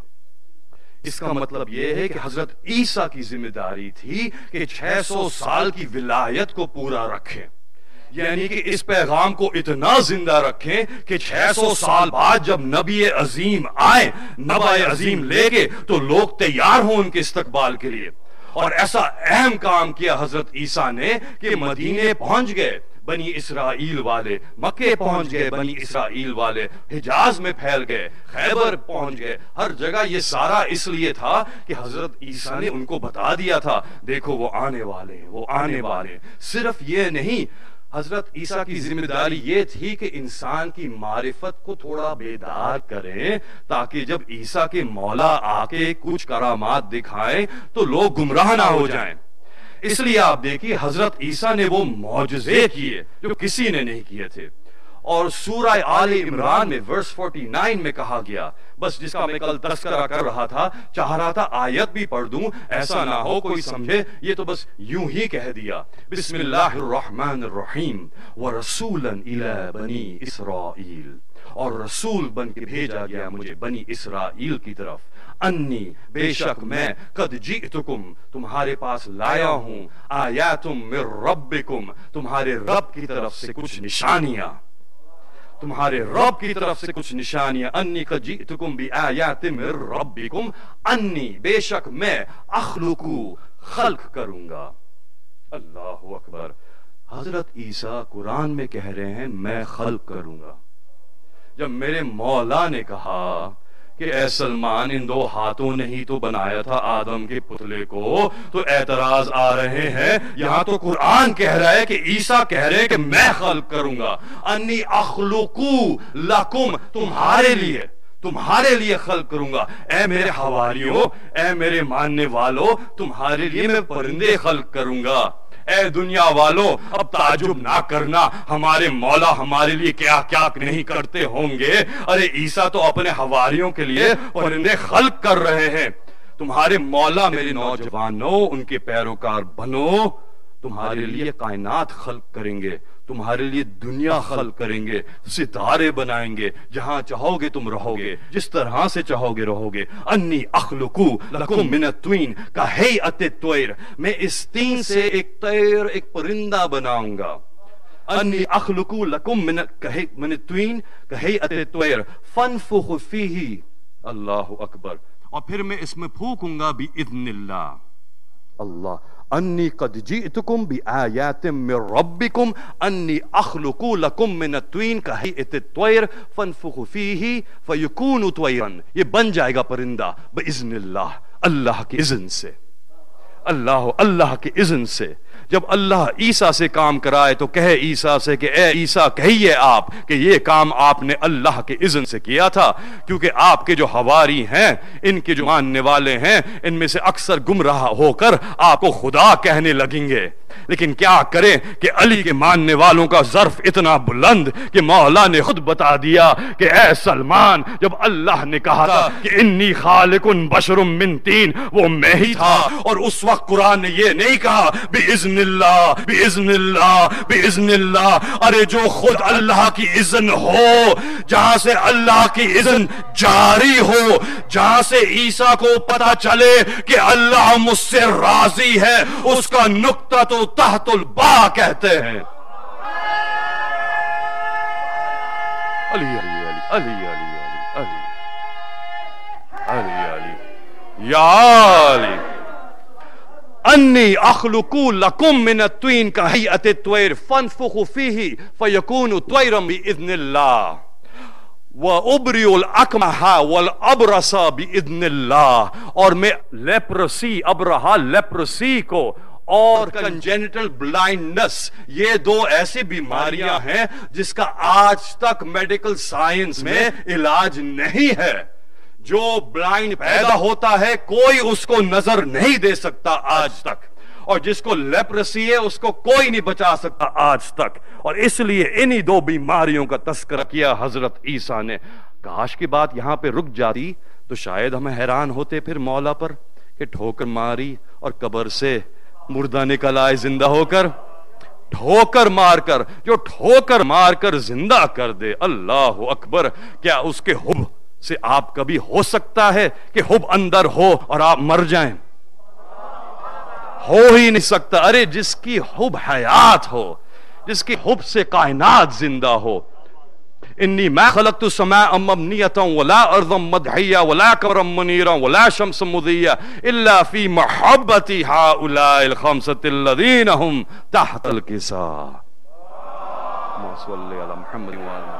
اس کا مطلب یہ ہے کہ حضرت عیسیٰ کی ذمہ داری تھی کہ چھ سو سال کی ولایت کو پورا رکھیں، یعنی کہ اس پیغام کو اتنا زندہ رکھیں کہ چھ سو سال بعد جب نبی عظیم آئے نبی عظیم لے کے تو لوگ تیار ہوں ان کے استقبال کے لیے۔ اور ایسا اہم کام کیا حضرت عیسیٰ نے کہ مدینے پہنچ گئے بنی اسرائیل والے، مکے پہنچ گئے بنی اسرائیل والے، حجاز میں پھیل گئے، خیبر پہنچ گئے، ہر جگہ۔ یہ سارا اس لیے تھا کہ حضرت عیسیٰ نے ان کو بتا دیا تھا دیکھو وہ آنے والے ہیں، وہ آنے والے ہیں۔ صرف یہ نہیں، حضرت عیسیٰ کی ذمہ داری یہ تھی کہ انسان کی معرفت کو تھوڑا بیدار کریں تاکہ جب عیسیٰ کے مولا آ کے کچھ کرامات دکھائیں تو لوگ گمراہ نہ ہو جائیں۔ اس لیے آپ دیکھیے حضرت عیسیٰ نے وہ معجزے کیے جو کسی نے نہیں کیے تھے۔ اور سورہ آل عمران میں ورس انچاس میں کہا گیا، بس جس کا میں کل تذکرہ کر رہا تھا، چاہ رہا تھا آیت بھی پڑھ دوں، ایسا نہ ہو کوئی سمجھے یہ تو بس یوں ہی کہہ دیا۔ بسم اللہ الرحمن الرحیم ورسولا الی بنی اسرائیل، اور رسول بن کے بھیجا گیا مجھے بنی اسرائیل کی طرف، انی بے شک میں قد جئتکم تمہارے پاس لایا ہوں، آیاتم من ربکم تمہارے رب کی طرف سے کچھ نشانیاں، تمہارے رب کی طرف سے کچھ نشانیاں، انی قد جئتکم بآیات من ربکم، انی بے شک میں اخلقو خلق کروں گا۔ اللہ اکبر، حضرت عیسیٰ قرآن میں کہہ رہے ہیں میں خلق کروں گا۔ جب میرے مولا نے کہا کہ اے سلمان ان دو ہاتھوں نے ہی تو بنایا تھا آدم کے پتلے کو، تو اعتراض آ رہے ہیں، یہاں تو قرآن کہہ رہا ہے کہ عیسیٰ کہہ رہے ہیں کہ میں خلق کروں گا، انی اخلقو لکم تمہارے لیے، تمہارے لیے خلق کروں گا. اے میرے حواریوں، اے میرے ماننے والوں، تمہارے لیے میں پرندے خلق کروں گا. اے دنیا والوں، اب تعجب نہ کرنا ہمارے مولا ہمارے لیے کیا کیا نہیں کرتے ہوں گے. ارے عیسیٰ تو اپنے حواریوں کے لیے پرندے خلق کر رہے ہیں. تمہارے مولا میرے نوجوانوں ان کے پیروکار بنو، تمہارے لیے کائنات خلق کریں گے، تمہارے لیے دنیا خلق کریں گے، ستارے بنائیں گے، جہاں چاہو گے تم رہو گے، جس طرح سے چاہو گے رہو گے. انی اخلقو لکم من الطین کہیئۃ الطیر، میں اس تین سے ایک طیر ایک پرندہ بناؤں گا. انی اخلقو لکم من من الطین کہیئۃ الطیر فانفخ فیہ، اللہ اکبر، اور پھر میں اس میں پھونکوں گا باذن اللہ. اللہ انی قد جئتکم بآیات من ربکم انی اخلق لکم من الطین کہیئۃ الطیر فانفخوا فیہ فیکون طیرا، یہ بن جائے گا پرندہ باذن اللہ، اللہ کے اذن سے، اللہ اللہ کے اذن سے. جب اللہ عیسیٰ سے کام کرائے تو کہے عیسیٰ سے کہ اے عیسیٰ کہیے آپ کہ یہ کام آپ نے اللہ کے اذن سے کیا تھا، کیونکہ آپ کے جو حواری ہیں، ان کے جو ماننے والے ہیں، ان میں سے اکثر گمراہ ہو کر آپ کو خدا کہنے لگیں گے. لیکن کیا کریں کہ علی کے ماننے والوں کا ظرف اتنا بلند کہ مولا نے خود بتا دیا کہ اے سلمان، جب اللہ نے کہا تھا کہ انی خالق بشر من طین، وہ میں ہی تھا. اور اس وقت قرآن نے یہ نہیں کہا بِإِذْنِ اللہ بِإِذْنِ اللہ بِإِذْنِ اللہ. ارے جو خود اللہ کی اذن ہو، جہاں سے اللہ کی اذن جاری ہو، جہاں سے عیسیٰ کو پتا چلے کہ اللہ مجھ سے راضی ہے، اس کا نقطہ تو تحت البا کہتے ہیں. علی علی علی علی علی علی علی علی یا علی. انی اخلق لکم من الطین کہیئۃ الطیر فانفخوا فیہ فیکون طیرا باذن اللہ وَأُبْرِئُ الْأَكْمَحَ وَالْأَبْرَصَ بِإِذْنِ اللہ. اور میں لیپرسی، ابرہا لیپرسی کو اور کنجینٹل بلائنڈنس، یہ دو ایسی بیماریاں ہیں جس کا آج تک میڈیکل سائنس میں علاج نہیں ہے. جو بلائنڈ پیدا ہوتا ہے کوئی اس کو نظر نہیں دے سکتا آج تک، اور جس کو لیپرسی ہے اس کو کوئی نہیں بچا سکتا آج تک. اور اس لیے انہی دو بیماریوں کا تذکرہ کیا حضرت عیسیٰ نے. کاش کی بات یہاں پہ رک جاتی تو شاید ہمیں حیران ہوتے پھر مولا پر کہ ٹھوکر ماری اور قبر سے مردہ نکل آئے زندہ ہو کر. ٹھوکر مار کر، جو ٹھوکر مار کر زندہ کر دے، اللہ اکبر. کیا اس کے حب سے آپ کبھی ہو سکتا ہے کہ حب اندر ہو اور آپ مر جائیں؟ ہو ہی نہیں سکتا. ارے جس کی حب حیات ہو، جس کی حب سے کائنات زندہ ہو. انی ما خلقت السماء مبنیۃ ولا ارضا مدحیہ ولا قمرا منیرا ولا شمسا مضیہ الا فی محبت ہؤلاء الخمسۃ الذین هم تحت الکساء. اللهم صل علی محمد وعلی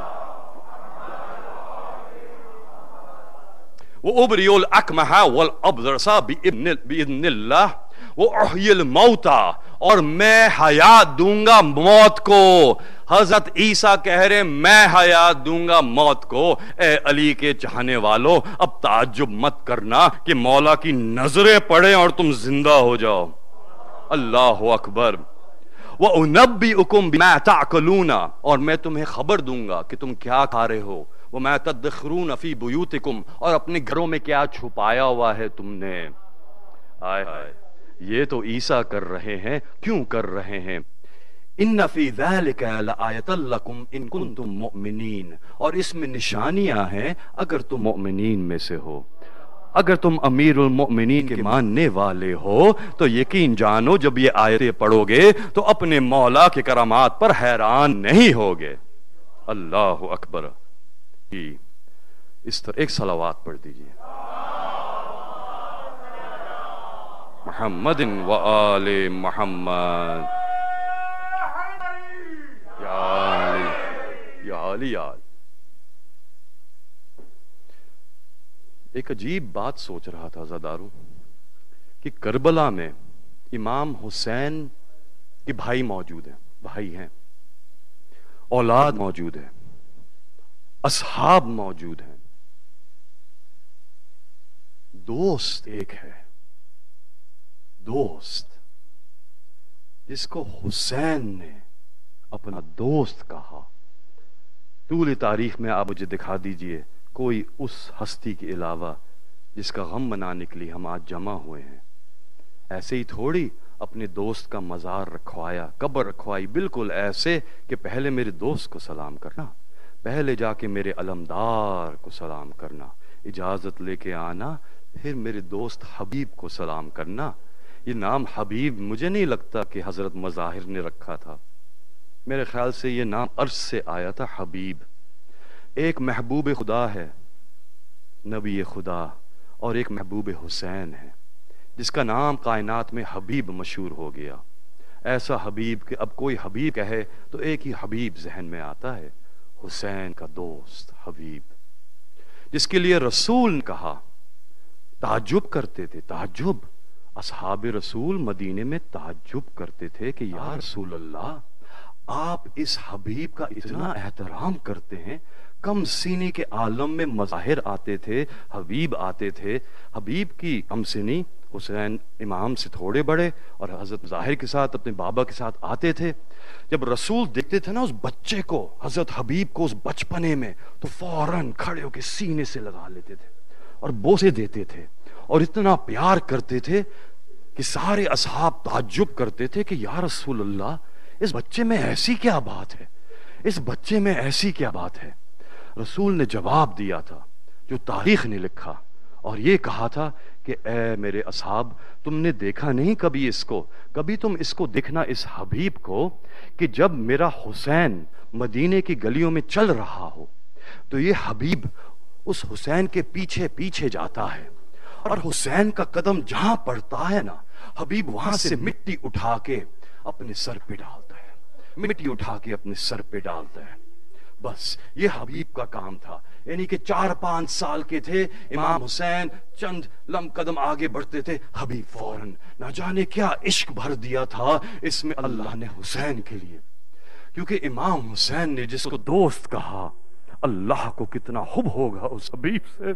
وَأُبْرِئُ الْأَكْمَحَ وَالْأَبْرَصَ بِإِذْنِ اللہ وَأُحْيِي الْمَوْتَى، اور میں حیات دوں گا موت کو. حضرت عیسیٰ کہہ رہے میں حیات دوں گا موت کو. اے علی کے چاہنے والوں، اب تعجب مت کرنا کہ مولا کی نظریں پڑیں اور تم زندہ ہو جاؤ. اللہ اکبر. وَأُنَبِّئُكُمْ بِمَا تَعْقِلُونَ، اور میں تمہیں خبر دوں گا کہ تم کیا کھا رہے ہو. وَمَا تَدَّخِرُونَ فِي بُيُوتِكُمْ، اور اپنے گھروں میں کیا چھپایا ہوا ہے تم نے. آئے آئے، یہ تو عیسیٰ کر رہے ہیں. کیوں کر رہے ہیں؟ ان فی ذلک لآیۃ لکم ان کنتم مؤمنین، اور اس میں نشانیاں ہیں اگر تم مؤمنین میں سے ہو. اگر تم امیر المؤمنین کے ماننے والے ہو تو یقین جانو جب یہ آیتیں پڑھو گے تو اپنے مولا کے کرامات پر حیران نہیں ہوگے. اللہ اکبر. اس طرح ایک صلوات پڑھ دیجئے. محمد و آل محمد. یا علی یا علی یا علی. ایک عجیب بات سوچ رہا تھا زادارو کہ کربلا میں امام حسین کے بھائی موجود ہیں، بھائی ہیں، اولاد موجود ہے، اصحاب موجود ہیں. دوست ایک ہے، دوست جس کو حسین نے اپنا دوست کہا۔ طول تاریخ میں آپ مجھے دکھا دیجئے کوئی اس ہستی کے علاوہ جس کا غم منانے کے لیے ہم آج جمع ہوئے ہیں۔ ایسے ہی تھوڑی اپنے دوست کا مزار رکھوایا، قبر رکھوائی، بالکل ایسے کہ پہلے میرے دوست کو سلام کرنا، پہلے جا کے میرے علمدار کو سلام کرنا، اجازت لے کے آنا، پھر میرے دوست حبیب کو سلام کرنا۔ یہ نام حبیب مجھے نہیں لگتا کہ حضرت مظاہر نے رکھا تھا، میرے خیال سے یہ نام عرش سے آیا تھا، حبیب۔ ایک محبوب خدا ہے، نبی خدا، اور ایک محبوب حسین ہے جس کا نام کائنات میں حبیب مشہور ہو گیا۔ ایسا حبیب کہ اب کوئی حبیب کہے تو ایک ہی حبیب ذہن میں آتا ہے، حسین کا دوست حبیب، جس کے لیے رسول نے کہا، تعجب کرتے تھے، تعجب، اصحاب رسول مدینے میں تعجب کرتے تھے کہ یا رسول اللہ، آپ اس حبیب کا اتنا احترام کرتے ہیں۔ کم سینی کے عالم میں مظاہر آتے تھے، حبیب آتے تھے، حبیب کی کم سینی، حسین امام سے تھوڑے بڑے، اور حضرت ظاہر کے ساتھ اپنے بابا کے ساتھ آتے تھے۔ جب رسول دیکھتے تھے نا اس بچے کو، حضرت حبیب کو اس بچپنے میں، تو فوراً کھڑے ہو کے سینے سے لگا لیتے تھے اور بوسے دیتے تھے، اور اتنا پیار کرتے تھے کہ سارے اصحاب تعجب کرتے تھے کہ یا رسول اللہ، اس بچے میں ایسی کیا بات ہے، اس بچے میں ایسی کیا بات ہے۔ رسول نے جواب دیا تھا جو تاریخ نے لکھا، اور یہ کہا تھا کہ اے میرے اصحاب، تم نے دیکھا نہیں کبھی اس کو، کبھی تم اس کو دیکھنا، اس حبیب کو، کہ جب میرا حسین مدینے کی گلیوں میں چل رہا ہو تو یہ حبیب اس حسین کے پیچھے پیچھے جاتا ہے، اور حسین کا قدم جہاں پڑتا ہے نا، حبیب وہاں سے مٹی اٹھا کے اپنے سر پہ ڈالتا ہے، مٹی اٹھا کے اپنے سر پہ ڈالتا ہے۔ بس یہ حبیب کا کام تھا۔ یعنی کہ چار پانچ سال کے تھے امام حسین، چند لم قدم آگے بڑھتے تھے، حبیب فوراً نہ جانے کیا عشق بھر دیا تھا اس میں اللہ نے حسین کے لیے، کیونکہ امام حسین نے جس کو دوست کہا، اللہ کو کتنا حب ہوگا اس حبیب سے۔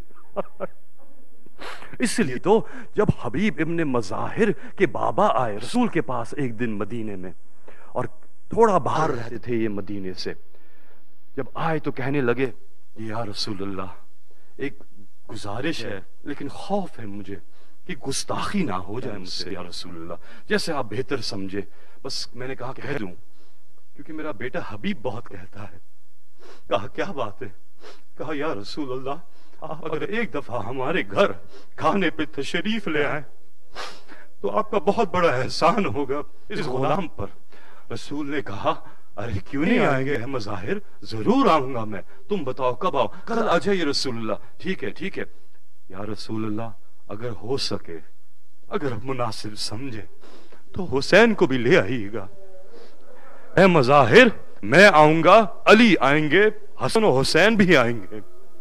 اس لیے تو جب حبیب ابن مظاہر کے بابا آئے رسول کے پاس ایک دن مدینے میں، اور تھوڑا باہر رہتے تھے یہ مدینے سے، جب آئے تو کہنے لگے، یا رسول اللہ، ایک گزارش ہے لیکن خوف ہے مجھے کہ گستاخی نہ ہو جائے مجھ سے، یا رسول اللہ، جیسے آپ بہتر سمجھے۔ بس میں نے کہا کہہ دوں، کیونکہ میرا بیٹا حبیب بہت کہتا ہے۔ کہا کیا بات ہے؟ کہا یا رسول اللہ، آپ اگر ایک دفعہ ہمارے گھر کھانے پہ تشریف لے آئے تو آپ کا بہت بڑا احسان ہوگا اس غلام پر۔ رسول نے کہا، ارے کیوں نہیں آئیں گے مظاہر، ضرور آؤں گا میں، تم بتاؤ کب آؤ؟ کل آ جائیے رسول اللہ۔ ٹھیک ہے ٹھیک ہے یا رسول اللہ، اگر ہو سکے، اگر مناسب سمجھے تو حسین کو بھی لے آئیے گا۔ اے مظاہر، میں آؤں گا، علی آئیں گے، حسن و حسین بھی آئیں گے۔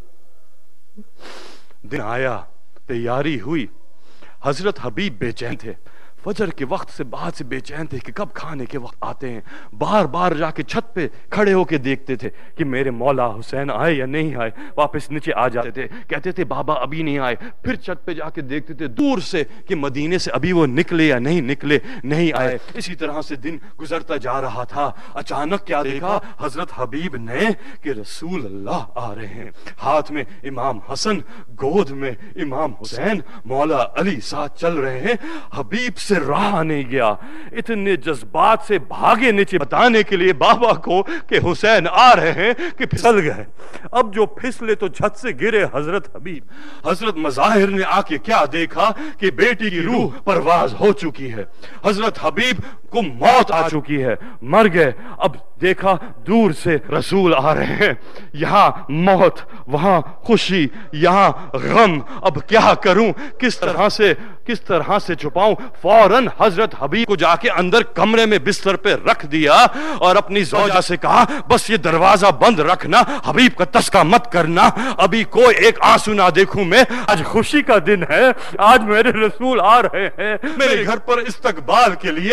دن آیا، تیاری ہوئی، حضرت حبیب بے چین تھے، فجر کے وقت سے بعد سے بے چین تھے کہ کب کھانے کے وقت آتے ہیں، بار بار جا کے چھت پہ کھڑے ہو کے دیکھتے تھے کہ میرے مولا حسین آئے یا نہیں آئے، واپس نیچے آ جاتے تھے، کہتے تھے بابا ابھی نہیں آئے، پھر چھت پہ جا کے دیکھتے تھے دور سے کہ مدینے سے ابھی وہ نکلے یا نہیں نکلے، نہیں آئے۔ اسی طرح سے دن گزرتا جا رہا تھا۔ اچانک کیا دیکھا حضرت حبیب نے کہ رسول اللہ آ رہے ہیں، ہاتھ میں امام حسن، گود میں امام حسین، مولا علی ساتھ چل رہے ہیں۔ حبیب سے رہا نہیں گیا، اتنے جذبات سے بھاگے نیچے بتانے کے لیے بابا کو کہ حسین آ رہے ہیں کہ پھسل گئے۔ اب جو پھسلے تو چھت سے گرے حضرت حبیب۔ حضرت مظاہر نے آ کے کیا دیکھا کہ بیٹی کی روح پرواز ہو چکی ہے، حضرت حبیب کو موت آ چکی ہے، مر گئے۔ اب دیکھا دور سے رسول آ رہے ہیں، یہاں موت، وہاں خوشی، یہاں غم، اب کیا کروں، کس طرح سے کس طرح سے چھپاؤں؟ فوراً حضرت حبیب کو جا کے اندر کمرے میں بستر پہ رکھ دیا اور اپنی زوجہ سے کہا بس یہ دروازہ بند رکھنا، حبیب کا تذکرہ مت کرنا، ابھی کوئی ایک آنسو نہ دیکھوں میں، آج خوشی کا دن ہے، آج میرے رسول آ رہے ہیں میرے گھر پر استقبال کے لیے،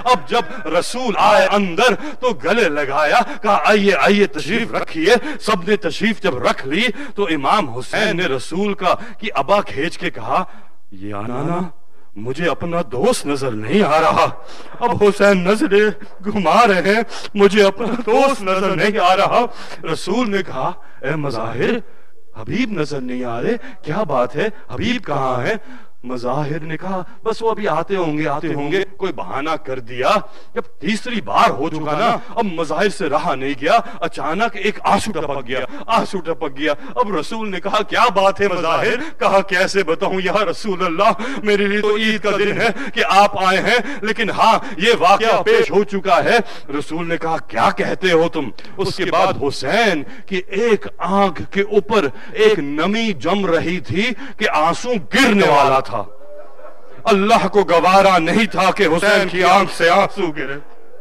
اب جب رسول آئے اندر تو گلے لگایا، کہا آئیے آئیے تشریف رکھیے. سب نے تشریف جب رکھ لی تو امام حسین نے رسول کا کی ابا کھینچ کے کہا، یا نانا مجھے اپنا دوست نظر نہیں آ رہا. اب حسین نظریں گھما رہے ہیں، مجھے اپنا دوست نظر نہیں آ رہا. رسول نے کہا، اے مظاہر حبیب نظر نہیں آ رہے، کیا بات ہے، حبیب کہاں ہے؟ مظاہر نے کہا بس وہ ابھی آتے ہوں گے آتے ہوں گے کوئی بہانہ کر دیا. جب تیسری بار ہو چکا نا، اب مظاہر سے رہا نہیں گیا، اچانک ایک آنسو ٹپک گیا آنسو ٹپک گیا. اب رسول نے کہا کیا بات ہے مظاہر؟ کہا کیسے بتاؤں یا رسول اللہ، میرے لیے تو عید کا دن ہے کہ آپ آئے ہیں، لیکن ہاں یہ واقعہ پیش ہو چکا ہے. رسول نے کہا کیا کہتے ہو تم؟ اس کے بعد حسین کی ایک آنکھ کے اوپر ایک نمی جم رہی تھی کہ آنسو گرنے والا تھا. اللہ کو گوارا نہیں تھا کہ حسین کی آنکھ سے آنسو گرے.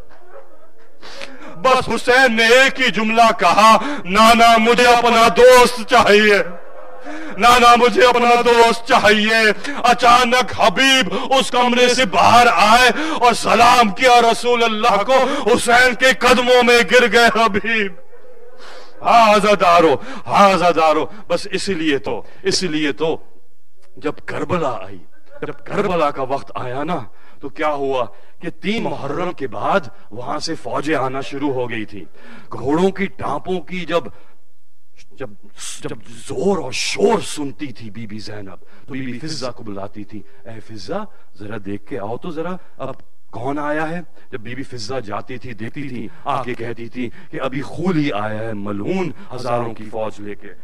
بس حسین نے ایک ہی جملہ کہا، نانا مجھے اپنا دوست چاہیے، نانا مجھے اپنا دوست چاہیے. اچانک حبیب اس کمرے سے باہر آئے اور سلام کیا رسول اللہ کو، حسین کے قدموں میں گر گئے. حبیب ہاذا دارو ہاذا دارو. بس اس لیے تو اس لیے تو جب کربلا آئی، جب کربلا کا وقت آیا نا، تو کیا ہوا کہ تین محرم کے بعد وہاں سے فوجیں آنا شروع ہو گئی تھی. گھوڑوں کی ٹانپوں کی جب جب جب زور اور شور سنتی تھی بی بی زینب تو بی بی فضہ کو بلاتی تھی، اے فضہ ذرا دیکھ کے آؤ تو ذرا اب کون آیا ہے. جب بی بی فضہ جاتی تھی دیکھتی تھی، آ کے کہتی تھی کہ ابھی خولی آیا ہے ملعون ہزاروں کی فوج لے کے.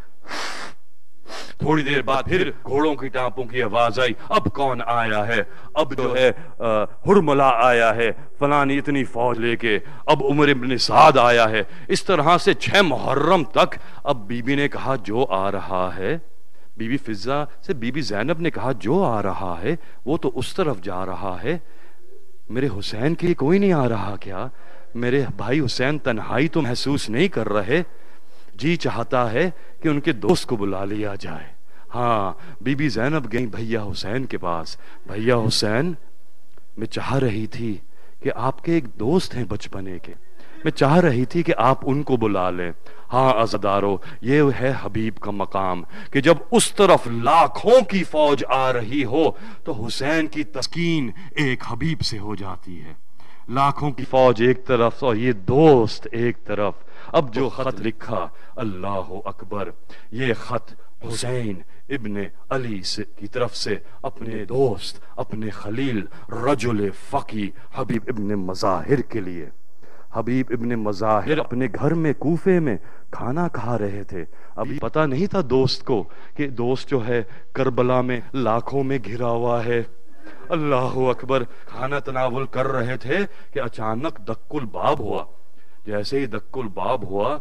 تھوڑی دیر بعد پھر گھوڑوں کی ٹانپوں کی آواز آئی، اب کون آیا ہے؟ اب جو ہے ہرملا آیا ہے فلانی اتنی فوج لے کے، اب عمر ابن سعد آیا ہے. اس طرح سے چھ محرم تک. اب بی بی نے کہا جو آ رہا ہے، بی بی فضہ سے بی بی زینب نے کہا جو آ رہا ہے وہ تو اس طرف جا رہا ہے، میرے حسین کے لیے کوئی نہیں آ رہا کیا؟ میرے بھائی حسین تنہائی تو محسوس نہیں کر رہے؟ جی چاہتا ہے کہ ان کے دوست کو بلا لیا جائے. ہاں بی بی زینب گئی بھیا حسین کے پاس، بھیا حسین میں چاہ رہی تھی کہ آپ کے ایک دوست ہیں بچپنے کے، میں چاہ رہی تھی کہ آپ ان کو بلا لیں. ہاں عزادارو، یہ ہے حبیب کا مقام کہ جب اس طرف لاکھوں کی فوج آ رہی ہو تو حسین کی تسکین ایک حبیب سے ہو جاتی ہے. لاکھوں کی فوج ایک طرف اور یہ دوست ایک طرف. اب جو خط لکھا، اللہ اکبر، یہ خط حسین ابن علی سے کی طرف سے اپنے دوست، اپنے خلیل، رجل فقی حبیب ابن مظاہر کے لیے. حبیب ابن مظاہر اپنے گھر میں کوفے میں کھانا کھا رہے تھے. ابھی پتہ نہیں تھا دوست کو کہ دوست جو ہے کربلا میں لاکھوں میں گھرا ہوا ہے. اللہ اکبر. کھانا تناول کر رہے تھے کہ اچانک دق الباب ہوا. جیسے ہی دق الباب ہوا،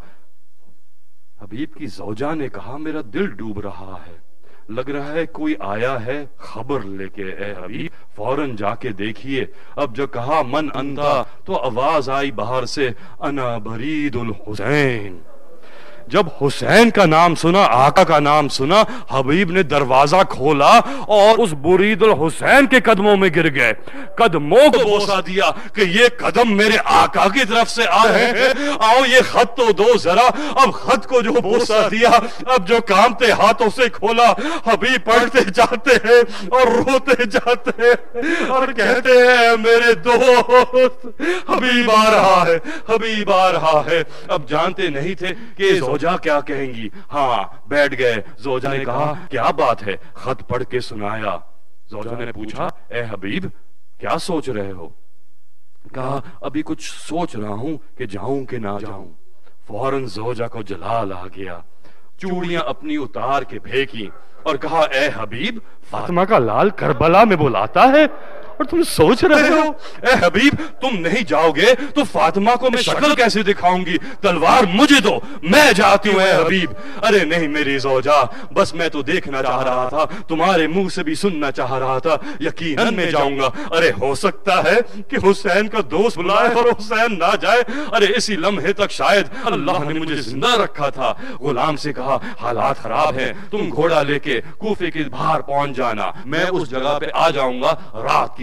حبیب کی زوجہ نے کہا میرا دل ڈوب رہا ہے، لگ رہا ہے کوئی آیا ہے خبر لے کے. اے حبیب فوراً جا کے دیکھیے. اب جو کہا من انتا تو آواز آئی باہر سے، انا برید الحسین. جب حسین کا نام سنا، آقا کا نام سنا، حبیب نے دروازہ کھولا اور اس برید الحسین کے قدموں میں گر گئے. قدموں کو بوسا دیا کہ یہ قدم میرے آقا کی طرف سے آ رہے ہیں، آؤ یہ خط تو دو ذرا. اب خط کو جو بوسا دیا، اب جو کامتے ہاتھوں سے کھولا، حبیب پڑھتے جاتے ہیں اور روتے جاتے ہیں اور کہتے ہیں میرے دوست حبیب آ رہا ہے، حبیب آ رہا ہے. اب جانتے نہیں تھے کہ زوجہ کیا کہیں گی. ہاں بیٹھ گئے. زوجہ نے کہا کیا بات ہے؟ خط پڑھ کے سنایا. زوجہ نے پوچھا اے حبیب کیا سوچ رہے ہو؟ کہا ابھی کچھ سوچ رہا ہوں کہ جاؤں کہ نہ جاؤں. فوراً زوجہ کو جلال آ گیا، چوڑیاں اپنی اتار کے پھینکی اور کہا اے حبیب فاطمہ کا لال کربلا میں بلاتا ہے اور تم سوچ رہے ہو؟ اے حبیب تم نہیں جاؤ گے تو فاطمہ کو میں شکل کیسے دکھاؤں گی؟ تلوار مجھے دو، میں جاتی ہوں. اے حبیب ارے نہیں میری زوجہ، بس میں تو دیکھنا چاہ رہا تھا، تمہارے منہ سے بھی سننا چاہ رہا تھا، یقیناً میں جاؤں گا. ارے ہو سکتا ہے کہ حسین کا دوست بلائے اور حسین نہ جائے. ارے اسی لمحے تک شاید اللہ نے مجھے زندہ رکھا تھا. غلام سے کہا حالات خراب ہیں، تم گھوڑا لے کے کوفے کے باہر پہنچ جانا، میں اس جگہ پہ آ جاؤں گا رات کی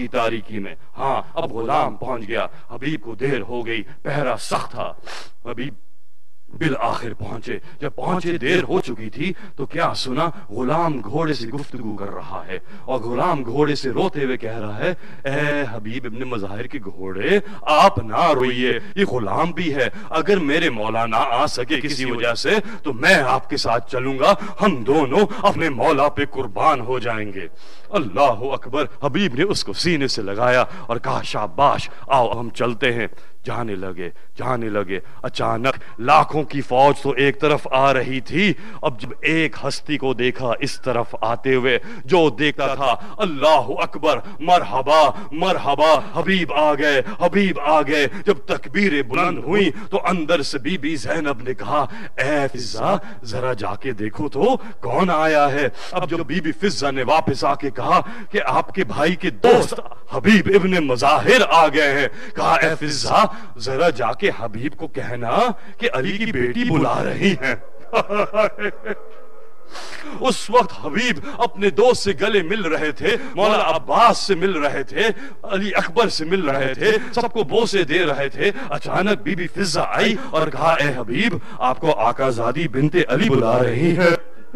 تاریکی میں. ہاں اب غلام پہنچ گیا. حبیب کو دیر ہو گئی، پہرا سخت تھا. حبیب بالآخر پہنچے. جب پہنچے دیر ہو چکی تھی تو کیا سنا؟ غلام گھوڑے سے گفتگو کر رہا ہے اور غلام گھوڑے سے روتے ہوئے کہہ رہا ہے اے حبیب ابن مظاہر کے گھوڑے آپ نہ روئیے، یہ غلام بھی ہے، اگر میرے مولا نہ آ سکے کسی وجہ سے تو میں آپ کے ساتھ چلوں گا، ہم دونوں اپنے مولا پہ قربان ہو جائیں گے. اللہ اکبر. حبیب نے اس کو سینے سے لگایا اور کہا شاباش، آؤ ہم چلتے ہیں. جانے لگے جانے لگے. اچانک لاکھوں کی فوج تو ایک طرف آ رہی تھی. اب جب ایک ہستی کو دیکھا اس طرف آتے ہوئے، جو دیکھتا تھا اللہ اکبر، مرحبا مرحبا، حبیب آ گئے حبیب آ گئے. جب تکبیریں بلند ہوئی تو اندر سے بی بی زینب نے کہا اے فضہ ذرا جا کے دیکھو تو کون آیا ہے. اب جب بی بی فضہ نے واپس آ کے کہا کہ آپ کے بھائی کے دوست حبیب ابن مظاہر آ گئے ہیں. کہا اے فضہ ذرا جا کے حبیب کو کہنا کہ علی کی بیٹی بلا رہی ہیں. اس وقت حبیب اپنے دوست سے گلے مل رہے تھے، مولا عباس سے مل رہے تھے، علی اکبر سے مل رہے تھے، سب کو بوسے دے رہے تھے. اچانک بی بی فضہ آئی اور کہا اے حبیب آپ کو آقا زادی بنت علی بلا رہی ہے.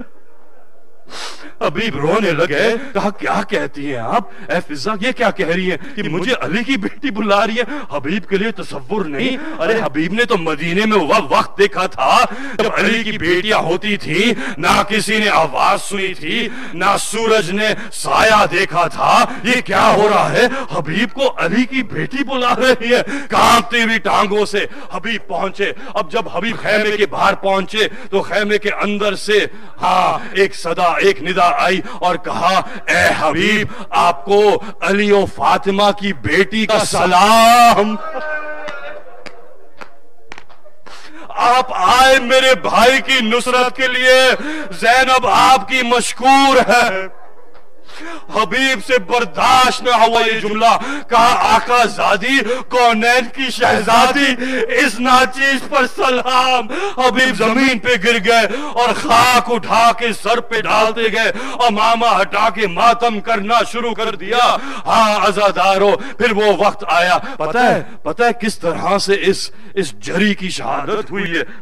حبیب رونے لگے. کہا کیا کہتی ہیں آپ؟ اے فضہ یہ کیا کہہ رہی ہیں کہ مجھے علی کی بیٹی بلا رہی ہے؟ حبیب کے لیے تصور نہیں. ارے حبیب نے تو مدینے میں وہ وقت دیکھا تھا جب علی کی بیٹیاں ہوتی تھی، نہ کسی نے آواز سنی تھی، نہ سورج نے سایہ دیکھا تھا. یہ کیا ہو رہا ہے؟ حبیب کو علی کی بیٹی بلا رہی ہے. کانپتی ہوئی ٹانگوں سے حبیب پہنچے. اب جب حبیب خیمے کے باہر پہنچے تو خیمے کے اندر سے ہاں ایک صدا ایک ندا آئی اور کہا اے حبیب آپ کو علی و فاطمہ کی بیٹی کا سلام. آپ آئے میرے بھائی کی نصرت کے لیے، زینب آپ کی مشکور ہے. حبیب سے برداشت نہ ہوا یہ جملہ. کہا آقا زادی کونین کی شہزادی اس ناچیز پر سلام. حبیب زمین پہ گر گئے اور خاک اٹھا کے سر پہ ڈالتے گئے، امامہ ہٹا کے ماتم کرنا شروع کر دیا. ہاں عزادارو پھر وہ وقت آیا. پتہ ہے پتہ ہے کس طرح سے اس اس جری کی شہادت ہوئی ہے؟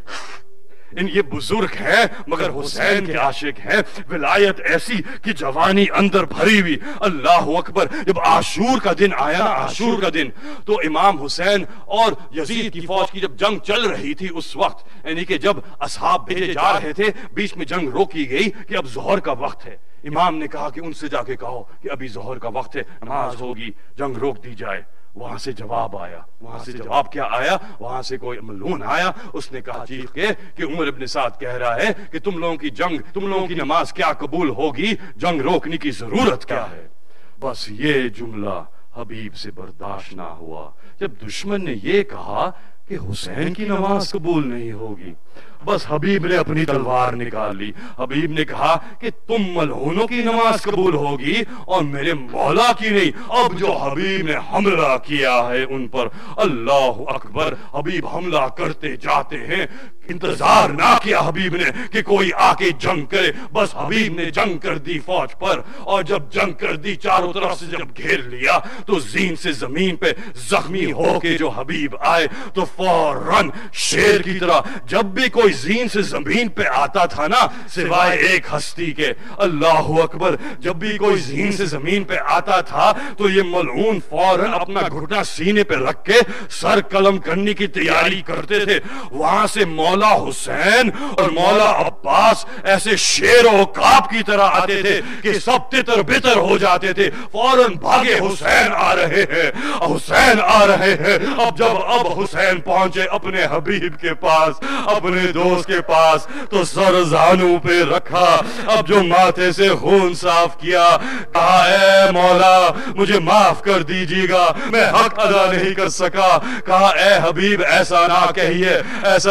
ان یہ بزرگ ہے مگر حسین کے عاشق ہیں. ولایت ایسی کہ جوانی اندر بھری ہوئی. اللہ اکبر. جب عاشور کا دن آیا نا، عاشور کا دن، تو امام حسین اور یزید کی فوج کی جب جنگ چل رہی تھی اس وقت، یعنی کہ جب اصحاب بھیجے جا رہے تھے، بیچ میں جنگ روکی گئی کہ اب ظہر کا وقت ہے. امام نے کہا کہ ان سے جا کے کہو کہ ابھی ظہر کا وقت ہے، نماز ہوگی، جنگ روک دی جائے. وہاں سے جواب آیا. وہاں سے جواب کیا آیا؟ وہاں سے کوئی ملعون آیا. اس نے کہا چیخ کے کہ عمر ابن سعد کہہ رہا ہے کہ تم لوگوں کی جنگ، تم لوگوں کی نماز کیا قبول ہوگی؟ جنگ روکنے کی ضرورت کیا ہے؟ بس یہ جملہ حبیب سے برداشت نہ ہوا. جب دشمن نے یہ کہا کہ حسین کی نماز قبول نہیں ہوگی، بس حبیب نے اپنی تلوار نکال لی. حبیب نے کہا کہ تم ملعونوں کی نماز قبول ہوگی اور میرے مولا کی نہیں. اب جو حبیب نے حملہ کیا ہے ان پر، اللہ اکبر. حبیب حملہ کرتے جاتے ہیں. انتظار نہ کیا حبیب نے کہ کوئی آ کے جنگ کرے، بس حبیب نے جنگ کر دی فوج پر. اور جب جنگ کر دی، چاروں طرف سے جب گھیر لیا، تو زین سے زمین پہ زخمی ہو کے جو حبیب آئے تو فوراً شیر کی طرح جب بھی کوئی زین سے زمین پہ آتا تھا نا، سوائے ایک ہستی کے، اللہ اکبر، جب بھی کوئی زین سے زمین پہ آتا تھا تو یہ ملعون فوراً اپنا گھٹنا سینے پہ رکھ کے سر قلم کرنے کی تیاری کرتے تھے. وہاں سے مولا حسین اور مولا عباس ایسے شیر و عقاب کی طرح آتے تھے کہ سب تتر بتر ہو جاتے تھے. فوراً بھاگے حسین آ رہے ہیں، حسین آ رہے ہیں. اب جب اب حسین پہنچے اپنے حبیب کے پاس، اپنے دوست کے پاس، تو سر زانوں پہ رکھا. اب جو ماتھے سے خون صاف کیا، کہا اے مولا مجھے معاف کر دیجیے گا، میں حق ادا نہیں کر سکا. کہا اے حبیب ایسا نہ کہیے، ایسا نہ کہیے.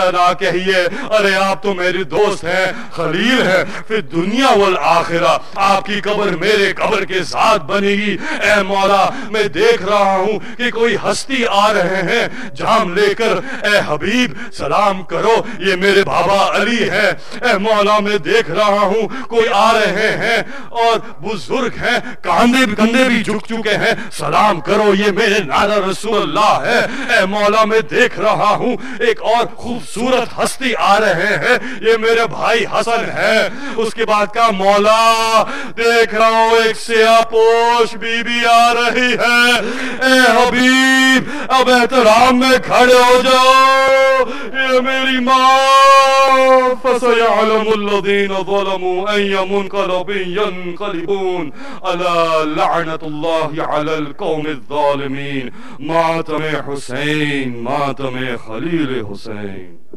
رہی ہے، ارے آپ تو میرے دوست ہیں، خلیل ہیں، پھر دنیا والآخرہ آپ کی قبر میرے قبر کے ساتھ بنے گی۔ اے مولا میں دیکھ رہا ہوں کہ کوئی ہستی آ رہے ہیں جام لے کر، اے حبیب سلام کرو یہ میرے بابا علی ہے۔ اے مولا میں دیکھ رہا ہوں کوئی آ رہے ہیں اور بزرگ ہیں، کاندھے کندھے بھی جھک چکے ہیں، سلام کرو یہ میرے نانا رسول اللہ ہے۔ اے مولا میں دیکھ رہا ہوں ایک اور خوبصورت ہستی آ رہے ہیں، یہ میرے بھائی حسن ہے۔ اس کے بعد کا مولا دیکھ رہا ہوں ایک سیاہ پوش بی بی آ رہی ہے، اے حبیب اب احترام میں کھڑے ہو جاؤ، یہ میری ماں۔ فَسَيَعْلَمُ الَّذِينَ ظَلَمُوا أَيَّ مُنْقَلَبٍ يَنْقَلِبُونَ أَلَا لَعْنَةُ اللَّهِ عَلَى الْقَوْمِ الظَّالِمِينَ۔ ماتم حسین، ماتم خلیل حسین۔